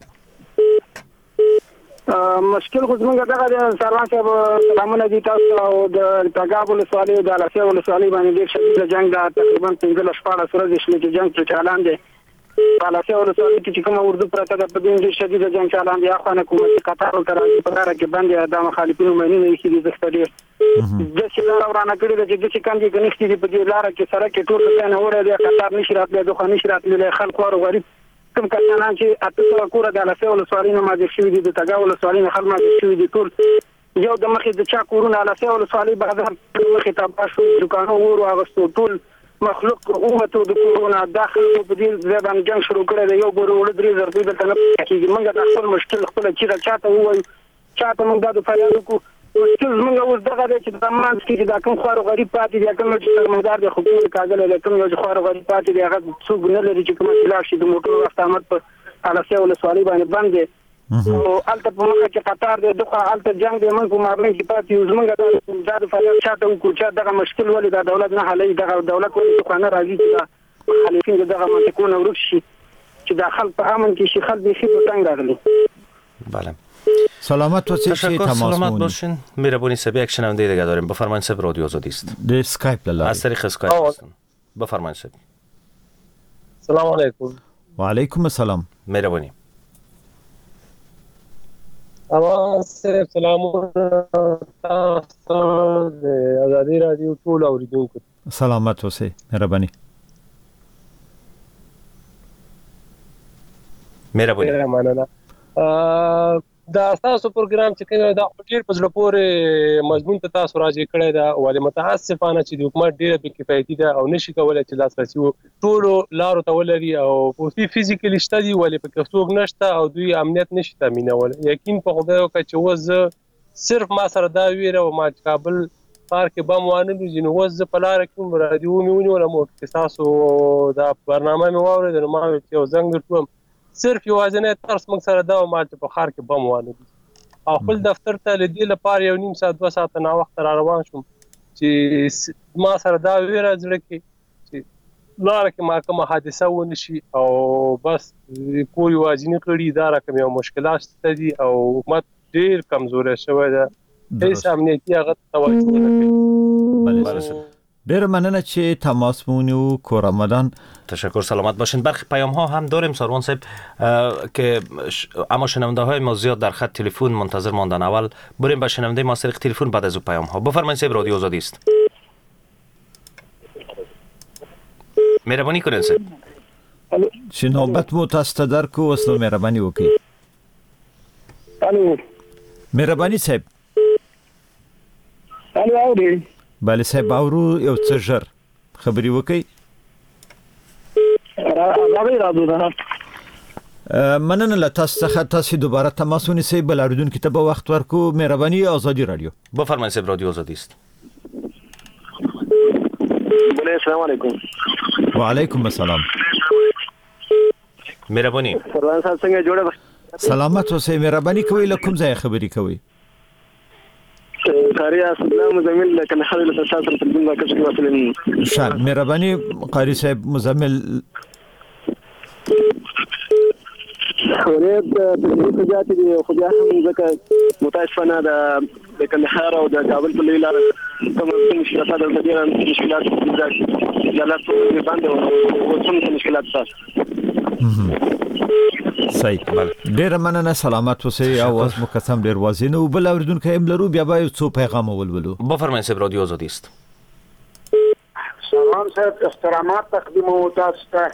مشکل خو زمونږ دغه د سروان صاحب سلامونه دي تاسو او د تګابل سوالي د لاسه ول سوالي باندې ډیر شدید جنگ دا تقریبا پنځه شپږ ورځې شلې چې جنگ په چالان دي په لاسه ول سوالي کې کوم اردو پرته د په دې شدید جنگ چالان دي اخوان حکومت قطر او کراچي په لار کې باندې د مخالفینو مېنې نه شي د ځختډي د څه لار ورانه کړی د چې چې کاندي کنيشتي په دې لار کې سره کې ټول نه وره د قطر نشي راتلې د خو نشي راتلې خلک ور غریب کوم کسان چې اته کوره د لاسه ول سوالي نه ماده شوی دي د تګاول سوالي نه خلک ماده شوی دي ټول یو د مخې د چا کورونه لاسه ول سوالي بازار مخې ته پاسو دکانو ورو اغستو ټول مخلوق قوت د کورونه داخل په دې ځبان جنگ شروع کړی یو ګورو ول درې زر دوی ته نه کیږي موږ د خپل مشکل خپل چې چاته وای چاته موږ د فریاد کو مشکل موږ اوس دغه چې د مان چې دا کوم خور غریب پاتې دي کوم چې مقدار د حکومت کاغل له کوم یو خور غریب پاتې دي هغه څوک نه لري چې کوم خلاف شي د موټر استعمال په علاسه ول سوالي باندې باندې او الته په موږ کې قطار د دغه الته جنگ د من په مابین کې پاتې یو موږ د فریاد چاته وکړو چې دغه مشکل ولې د دولت نه حلې دغه دولت ولې خو نه راځي چې مخالفین دغه منطقونه ورک شي چې داخل په امن کې شي خلک به شي په څنګه راغلي بله سلامت و تشکر سلامت باشین. مهربانی سبی یک شنونده دیگه داریم. بفرمایید سب رادیو آزادی است. د اسکایپ لاله از طریق اسکایپ هستن. بفرمایید سب. سلام علیکم. و علیکم السلام. مهربانی. اما سب سلامونه تاسو د آزادی رادیو ټول اوریدونکو. سلامت اوسئ. مهربانی. مهربانی. مننه. دا تاسو پروګرام چې کوي دا ډیر په ځل پورې مضمون ته تاسو راځي کړی دا ولې متاسفانه چې د حکومت ډیره بې کفایتي ده او نشي کولای چې لاسرسي ټولو لارو ته ولري او په فزیکلی شته دي ولې په کښتوګ نشته او دوی امنیت نشي تامینول. یقین په خدای وکړه چې وز صرف ما سره دا ویره او ما کابل پار کې بم وانه دي نو وز په لار کې رادیو میونی ولا مو تاسو دا برنامه مې واورید نو ما یو زنګ درتم صرف یوازینه ترس موږ سره دا مال په خار کې بم وانه دي او خپل دفتر ته لدی لپاره یو نیم ساعت دوه ساعت نه وخت را روان شوم چې ما سره دا ویره زړه کې چې لار کې ما کومه حادثه ونشي او بس کوی واجنی کړی دا رقم یو مشکلات ستدي او حکومت ډیر کمزور شوی ده هیڅ امنیتي هغه توجه نه کوي. بله ډیر مننه چې تماس مونیو کورامدان. تشکر، سلامت باشین. برخی پیام ها هم داریم ساروان صاحب که اما شنونده های ما زیاد در خط تلفن منتظر ماندن. اول بریم به شنونده ما طریق تلفن، بعد از او پیام ها. بفرمایید صاحب، رادیو آزادی است. مهربانی کنید صاحب. چې نوبت مو تاسو ته درکو، وسلو مهرباني وکړئ. الو مهرباني صاحب. الو اوري. بله صاحب اورو، یو څه ژر خبري وکړئ. راغی راځو نه. مننه له تاسو څخه. تاسو دوباره تماس ونیسئ، بل اورېدونکو ته به وخت ورکو. مهرباني آزادی رادیو. بفرمایید صاحب، رادیو آزادی است. بله السلام علیکم. و علیکم السلام. مهرباني. سروان صاحب څنګه جوړه؟ سلامت اوسئ. مهرباني کوئ، له کوم ځای خبري کوئ؟ قاری اسلام مزمل لكن حل الاساس في الدنيا كشف وصلني شان مهرباني قاری صاحب مزمل ولید په جاتي دي خو بیا هم ځکه متاسفانه د کندهار او د کابل په لاره کوم مشکلات د ډېر مشکلات د جلات په باندې او څه مشکلات تاسو صحیح. ډیر مننه، سلامت اوسئ. اواز مو قسم ډیر واضح نه وبل اوریدونکو هم لرو، بیا به څو پیغام ولولو. بفرمایئ صاحب، رادیو آزادی است. سلام صاحب، احترامات تقدیم تاسو ته.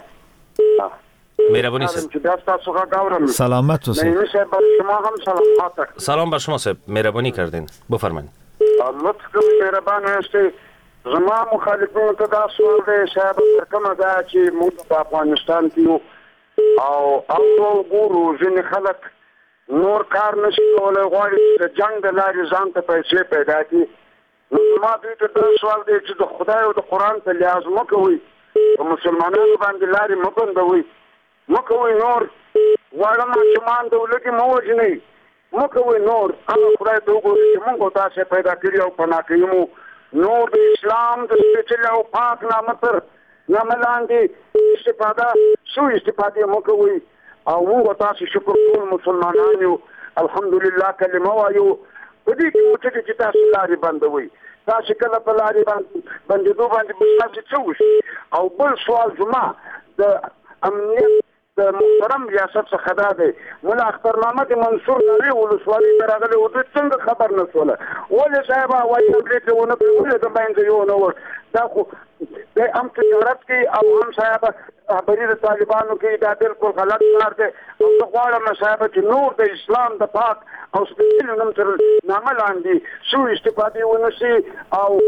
مهربانی صاحب. سلامت اوسئ. شما هم سلامات. سلام بر شما صاحب، مهربانی کردین. بفرمایید. لطف کنید، مهربان هستید. زما مخالفینو ته دا سوال دی صاحب، کومه دا چې موږ په افغانستان کې او او ګورو ځینې خلک نور کار نشي کولای، غواړي د جنگ د لارې ځان ته پیسې پیدا کړي. نو ما دوی ته دا سوال دی چې د خدای او د قرآن ته لحاظ مه کوئ، په مسلمانانو باندې لارې مه بندوئ، مه کوئ نور. غواړم ماشومان د ولږې مه وژنئ، مه کوئ نور. هغه خدای ته وګورئ چې موږ او تاسې پیدا کړي او پناه کوي مو. نور د اسلام د سپېڅلي او پاک نامه تر نامه لاندې استفاده سو استفاده مو کوئ او موږ تاسو شکر ټول مسلمانان یو، الحمدلله کلمه وایو. په دې کې موږ چې تاسو لارې بندوئ، تاسو کله په لارې باندې بندېدو باندې تاسو څه وشي. او بل سوال زما د امنیت د محترم ریاست څخه دا دی، مولا اختر محمد منصور نوی ولسوالۍ ته راغلی و، دوی څنګه خبر نه شوله؟ ولې صاحب هوایي امریکې ونه کړې، ولې د منځه یې ونه وړ؟ دا خو دی هم تجارت کوي او هم صاحب خبرې د طالبانو کوي، دا بالکل غلط کار دی. او زه غواړم صاحب چې نور د اسلام د پاک او سپېڅلي نوم تر نامه لاندې سو استفادې ونه شي او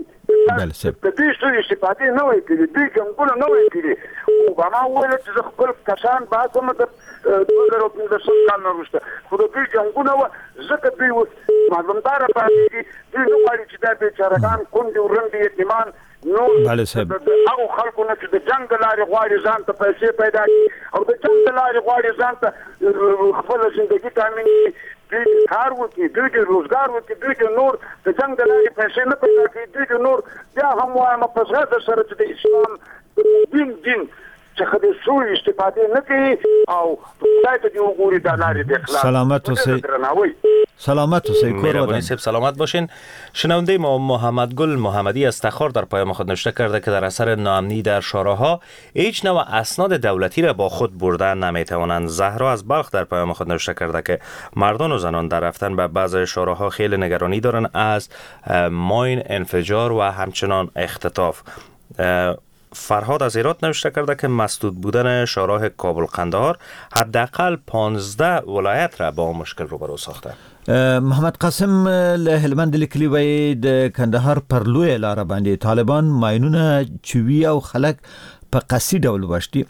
د دوی سو استفادې نه وای کړي، دوی جنګونه نه وای کړي. اوباما وویل چې زه خپل کسان باسم د دوه زره پنځلسم کال نه وروسته، خو د دوی جنګونه وه ځکه دوی اوس معلومداره پاتېږي. دوی نه غواړي چې دا بېچارهګان کونډې ورندې یتیمان نور هغو خلکو نه چې د جنګ د لارې غواړي ځان ته پیسې پیدا کړي او د جنګ د لارې غواړي ځان ته خپله زندګي تامین کړي، دوی کار وکړي، دوی د روزګار وکړي، دوی د نور د جنګ د لارې پیسې نه پیدا کړي، دوی د نور بیا هم وایم په زړه د سره چې د اسلام دین دین څخه د سو استفادې نه کوي او خدای ته دې وګوري دا لارې د اخلاص. سلامت اوسئ. سلامت اوسئ. مهربانی صاحب سلامت باشین. شنونده ما محمد گل محمدی از تخار در پیام خود نوشته کرده که در اثر ناامنی در شوراها هیچ نوع اسناد دولتی را با خود برده نمیتوانند. زهرا از بلخ در پیام خود نوشته کرده که مردان و زنان در رفتن به بعضی شوراها خیلی نگرانی دارند از ماین، انفجار و همچنان اختطاف. فرهاد از ایران نوشته کرده که مسدود بودن شاهراه کابل قندهار حداقل پانزده ولایت را با مشکل روبرو ساخته. محمد قاسم له هلمند لیکلی وای د کندهار پر لوی لار باندې طالبان ماینونه چوي او خلک په قصدي ډول وشتي.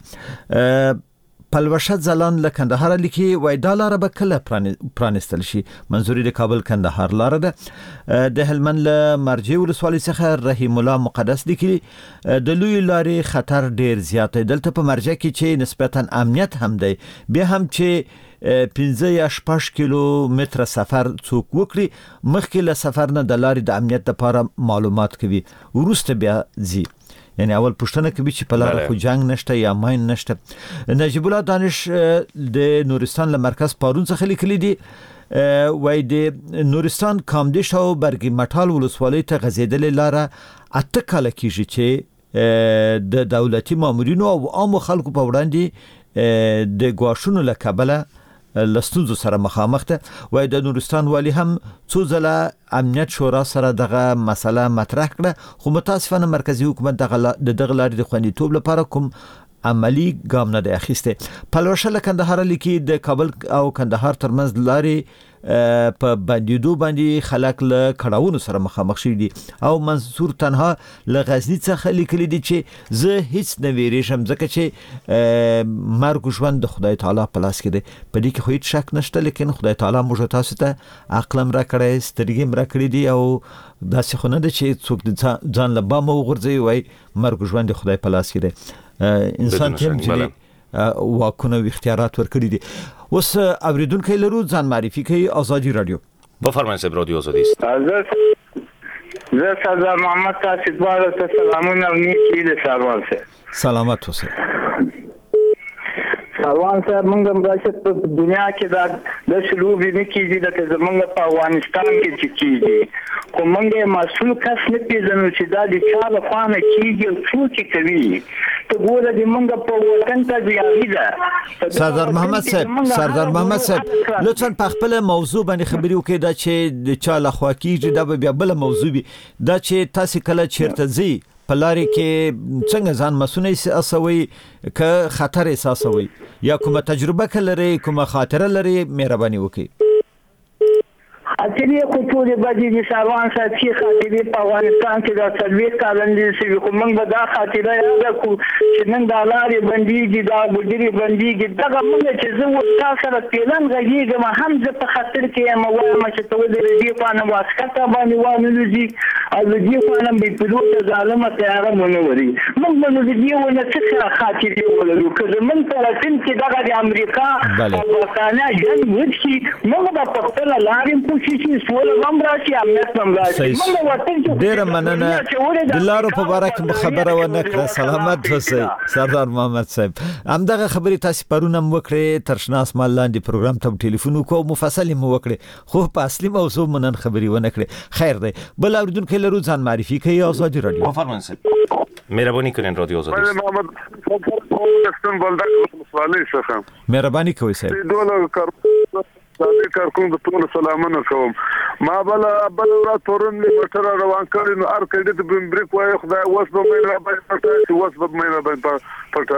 پلوشت زلان له کندهار لیکي وای دا لار به کله پرانستل شي. منظوري د کابل کندهار لار ده. د هلمند له مرجع ولسوالۍ څخه رحیم الله مقدس لیکي د لوی لارې خطر ډیر زیات دی. دلته په مرجع کې چې نسبتا امنیت هم دی، بیا هم چې پنځه یا شپږ کیلومتره سفر څوک وکړي مخکې له سفر نه د لارې د امنیت لپاره معلومات کوي، وروسته بیا ځي. یعنی اول پښتنه کوي چې په لار خو جنگ نشته یا ماین نشته. نجیب الله دانش د نورستان له مرکز پارون څخه لیکلي دي وای د نورستان کامدیش او برګی مټال ولسوالۍ ته غزیدلې لاره اته کال کیږي چې د دولتي مامورینو او عام خلکو په وړاندې د ګواښونو له کبله لستونزو سره مخامخ ده. وای د نورستان والی هم څو ځله امنیت شورا سره دغه مسله مطرح کړه خو متاسفانه مرکزی حکومت دغه د دغه لارې د خوندیتوب لپاره کوم عملی ګام نه دی اخیسته. پلوشه له کندهار لیکي د کابل او کندهار ترمنځ لارې په باندېدو باندې خلک له کړهونو سره مخامخ شي دي او منصور تنها له غزنی څخه لیکلي دي چې زه هیڅ نه ویریږم ځکه چې مرګ ژوند د خدای تعالی په لاس کې دی. په دې کې خو هیڅ شک نشته لیکن خدای تعالی موږ تاسو ته عقل هم راکړی سترګې هم راکړي دي او داسې خو نه ده چې څوک ځان له بامه وغورځوي وای مرګ ژوند د خدای په لاس کې دی. انسان ته هم واکونه او اختیارات ورکړي دي. اوس اوریدونکو لرو ځان معرفي کوي آزادی رادیو. بفرمایئ صاحب رادیو آزادی است. زه سردار محمد قاصد بار ته سلامونه او نیکی له سروان سره. سلامت اوسه. سروان سره موږ راځي په دنیا کې دا د شلوبې نه کیږي د زمونږ په افغانستان کې چې کیږي خو موږ مسؤل کس نه پیژنو چې دا د چا له خوا نه کیږي او څوک کوي. ته ګوره د موږ په وطن ته ځای ده. سردار محمد صاحب سردار محمد صاحب لطفا په خپل موضوع باندې خبري وکړئ دا چې د چا له خوا کیږي دا بیا بل موضوع وي. دا چې تاسو کله چیرته ځئ په لارې کې څنګه ځان مسؤل احساسوي که خطر احساسوي یا کومه تجربه لري کومه خاطره لري مهرباني وکړئ. خاطرې خو ټولې بدې دي سروان صاحب چې خاطرې په افغانستان کې د څلوېښت کالن دي شوي خو موږ به دا خاطره یاده کړو چې نن دا لارې بندېږي دا ګودرې بندېږي دغه موږ چې زه اوس تا سره پیلن غږېږم هم زه په خطر کې یم وایم چې ته ودرې دې خوا نه واسکټ باندې وانلوځي او د دې خوا نه بې پیلوټه ظالمه طیاره مونه وري موږ به نو د دې ونه څه سره خاطرې ولرو که زموږ په وطن کې دغه د امریکا او برطانیا جنګ وشي موږ به په خپله لارې چې سوال هم راشي امنیت هم راشي موږ وطن کې ډېره مننه د لارو په باره کې خبره ونه کړه. سلامت اوسئ سردار محمد صاحب. همدغه خبرې تاسو پرون هم وکړې تر شنه اسمان لاندې پروګرام ته ټلیفون وکړو مفصل مو وکړې خو په اصلي موضوع منن خبرې ونه کړې. خیر دی بل اوریدونکو لرو ځان معرفي کوي آزادی رادیو. بفرمایئ صاحب مهرباني کړئ رادیو آزادی. محمد پاکستان بلدک مسوالي څخه مهرباني کوي صاحب. دوله کار سادي کارکون د ټول سلامونه کوم. ما بل بل ورځ تورن له موټر روان کړی نو ار کډې د بریک وای خدای وس به مې را باندې پټای وس به مې را باندې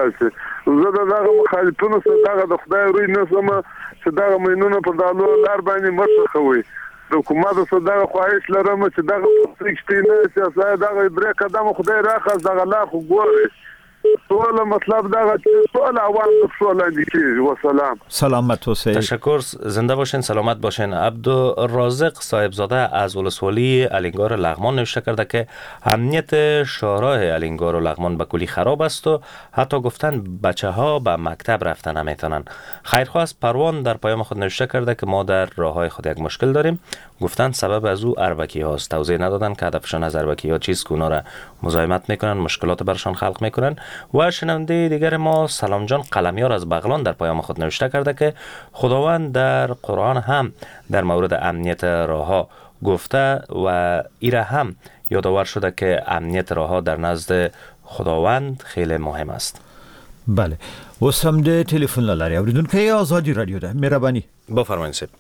پټای زه دا دغه مخالفینو سره دغه د خدای روی نه سم چې دغه مینونه په دالو لار باندې مرسته کوي. د حکومت سره دغه خواهش لرم چې دغه پرېکټینه سیاست دغه بریک قدم خدای راخص دغه لا خو ګوري سوال مطلب دغه سوال عوام سوال اندیکی و سلام. سلامت حسین. تشکر زنده باشین سلامت باشین. عبدالرازق صاحبزاده از ولسوالی الینگار و لغمان نوشته کرده که امنیت شورای الینگار و لغمان به کلی خراب است و حتی گفتن بچه ها به مکتب رفتن نمیتونن. خیرخواه از پروان در پیام خود نوشته کرده که ما در راههای خود یک مشکل داریم. گفتن سبب از او اربکی هاست. توضیح ندادن که هدفشان از اربکی ها چیست که اونا را مزاحمت میکنن مشکلات برشان خلق میکنن. و شنونده دیگر ما سلام جان قلمیار از بغلان در پیام خود نوشته کرده که خداوند در قرآن هم در مورد امنیت راهها گفته و ایره هم یادآور شده که امنیت راهها در نزد خداوند خیلی مهم است. بله اوس هم د ټلیفون لاري اوریدونکو آزادی رادیو ده مهرباني بفرمایئ صاحب.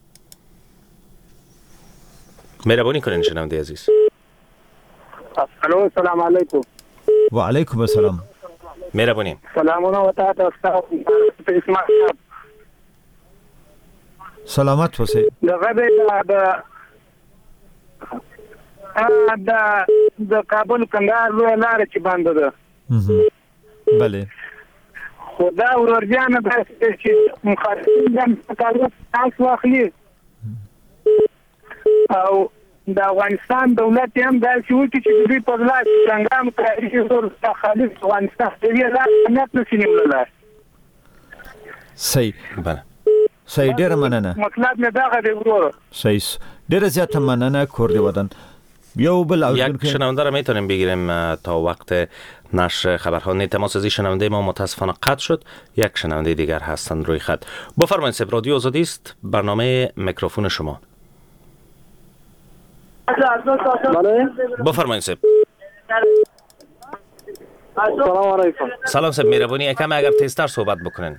مهرباني کړئ شنونده عزیز. الو السلام علیکم. وعلیکم السلام. مهرباني. سلامونه وتا تاسو ته اسماعیل. سلامت اوسئ. دغه د د د کابل کندهار لاره چې باندې ده. بله. خدا ورورجان د چې مخالفین د تعلق تاسو واخلي او د افغانستان دولت هم دا چې وکی چې دوی په لاس څنګه متحرک سره خالص افغانستان دی لا نه نشي ولله. صحیح. بله. صحیح ډیر مننه. مطلب نه دا غوړو. صحیح ډیر زیاته مننه کور دی ودان. یو بل یک شنونده را میتونیم بگیریم تا وقت نشر خبرها. نه تماس از شنونده ما متاسفانه قطع شد. یک شنونده دیگر هستند روی خط. بفرمایید سب رادیو آزادی است، برنامه میکروفون شما. بفرمایید سب. سلام علیکم. سلام سب، مهربانی یکم اگر تیزتر صحبت بکنین.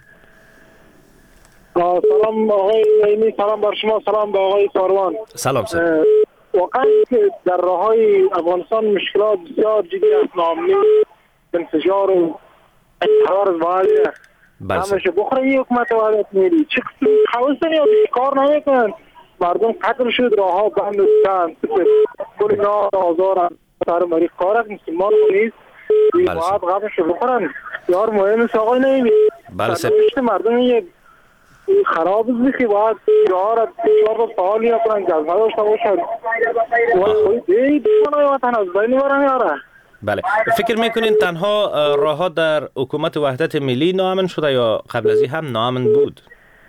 سلام آقای نعیمی، سلام بر شما، سلام به آقای ساروان. سلام سب. واقعا که در راههای افغانستان مشکلات بسیار جدی است، ناامنی، انفجار و قرار والیه. همیشه بخوره این حکومت وحدت ملی چه خواستنی یا کار نمیکنن، مردم قتل شد، راه ها بند هستند، کل اینا آزار سر مریخ کار است، مسلمان نیست، باید قبلش بخورن. یار مهم است آقای نعیمی. بله سب. مردم یه خراب است که باید جاها را بسیار را فعال یا کنن، جذبه داشته باشن و خواهی دید کنای وطن از بین برن یاره. بله، فکر میکنین تنها راه ها در حکومت وحدت ملی ناامن شده یا قبل از این هم ناامن بود؟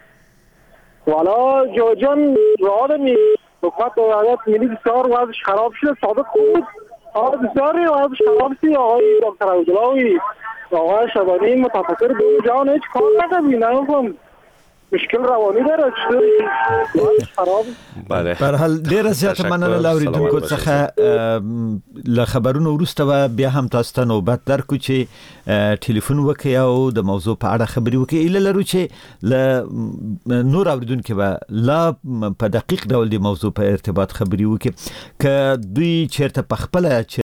والا جوجان راه در حکومت وحدت ملی بسیار وضعش خراب شده، سابق خوب بود، آقا بسیاری وضعش خراب شده. آقای دکتر عبدالله آقای شبانی متفکر دو جهان هیچ کار نکردی، نمیفهم مشکل روانی داره چطوری خراب. بله، به هر حال ډیره زیاته مننه لاوریدونکو څخه. له خبرونو وروسته به بیا هم تاسو ته نوبت درکو چې ټلیفون وکړئ او د موضوع په اړه خبرې وکړئ. ایله لرو چې له نور اوریدونکو به لا په دقیق ډول د موضوع په ارتباط خبرې وکړي. که دوی چیرته په خپله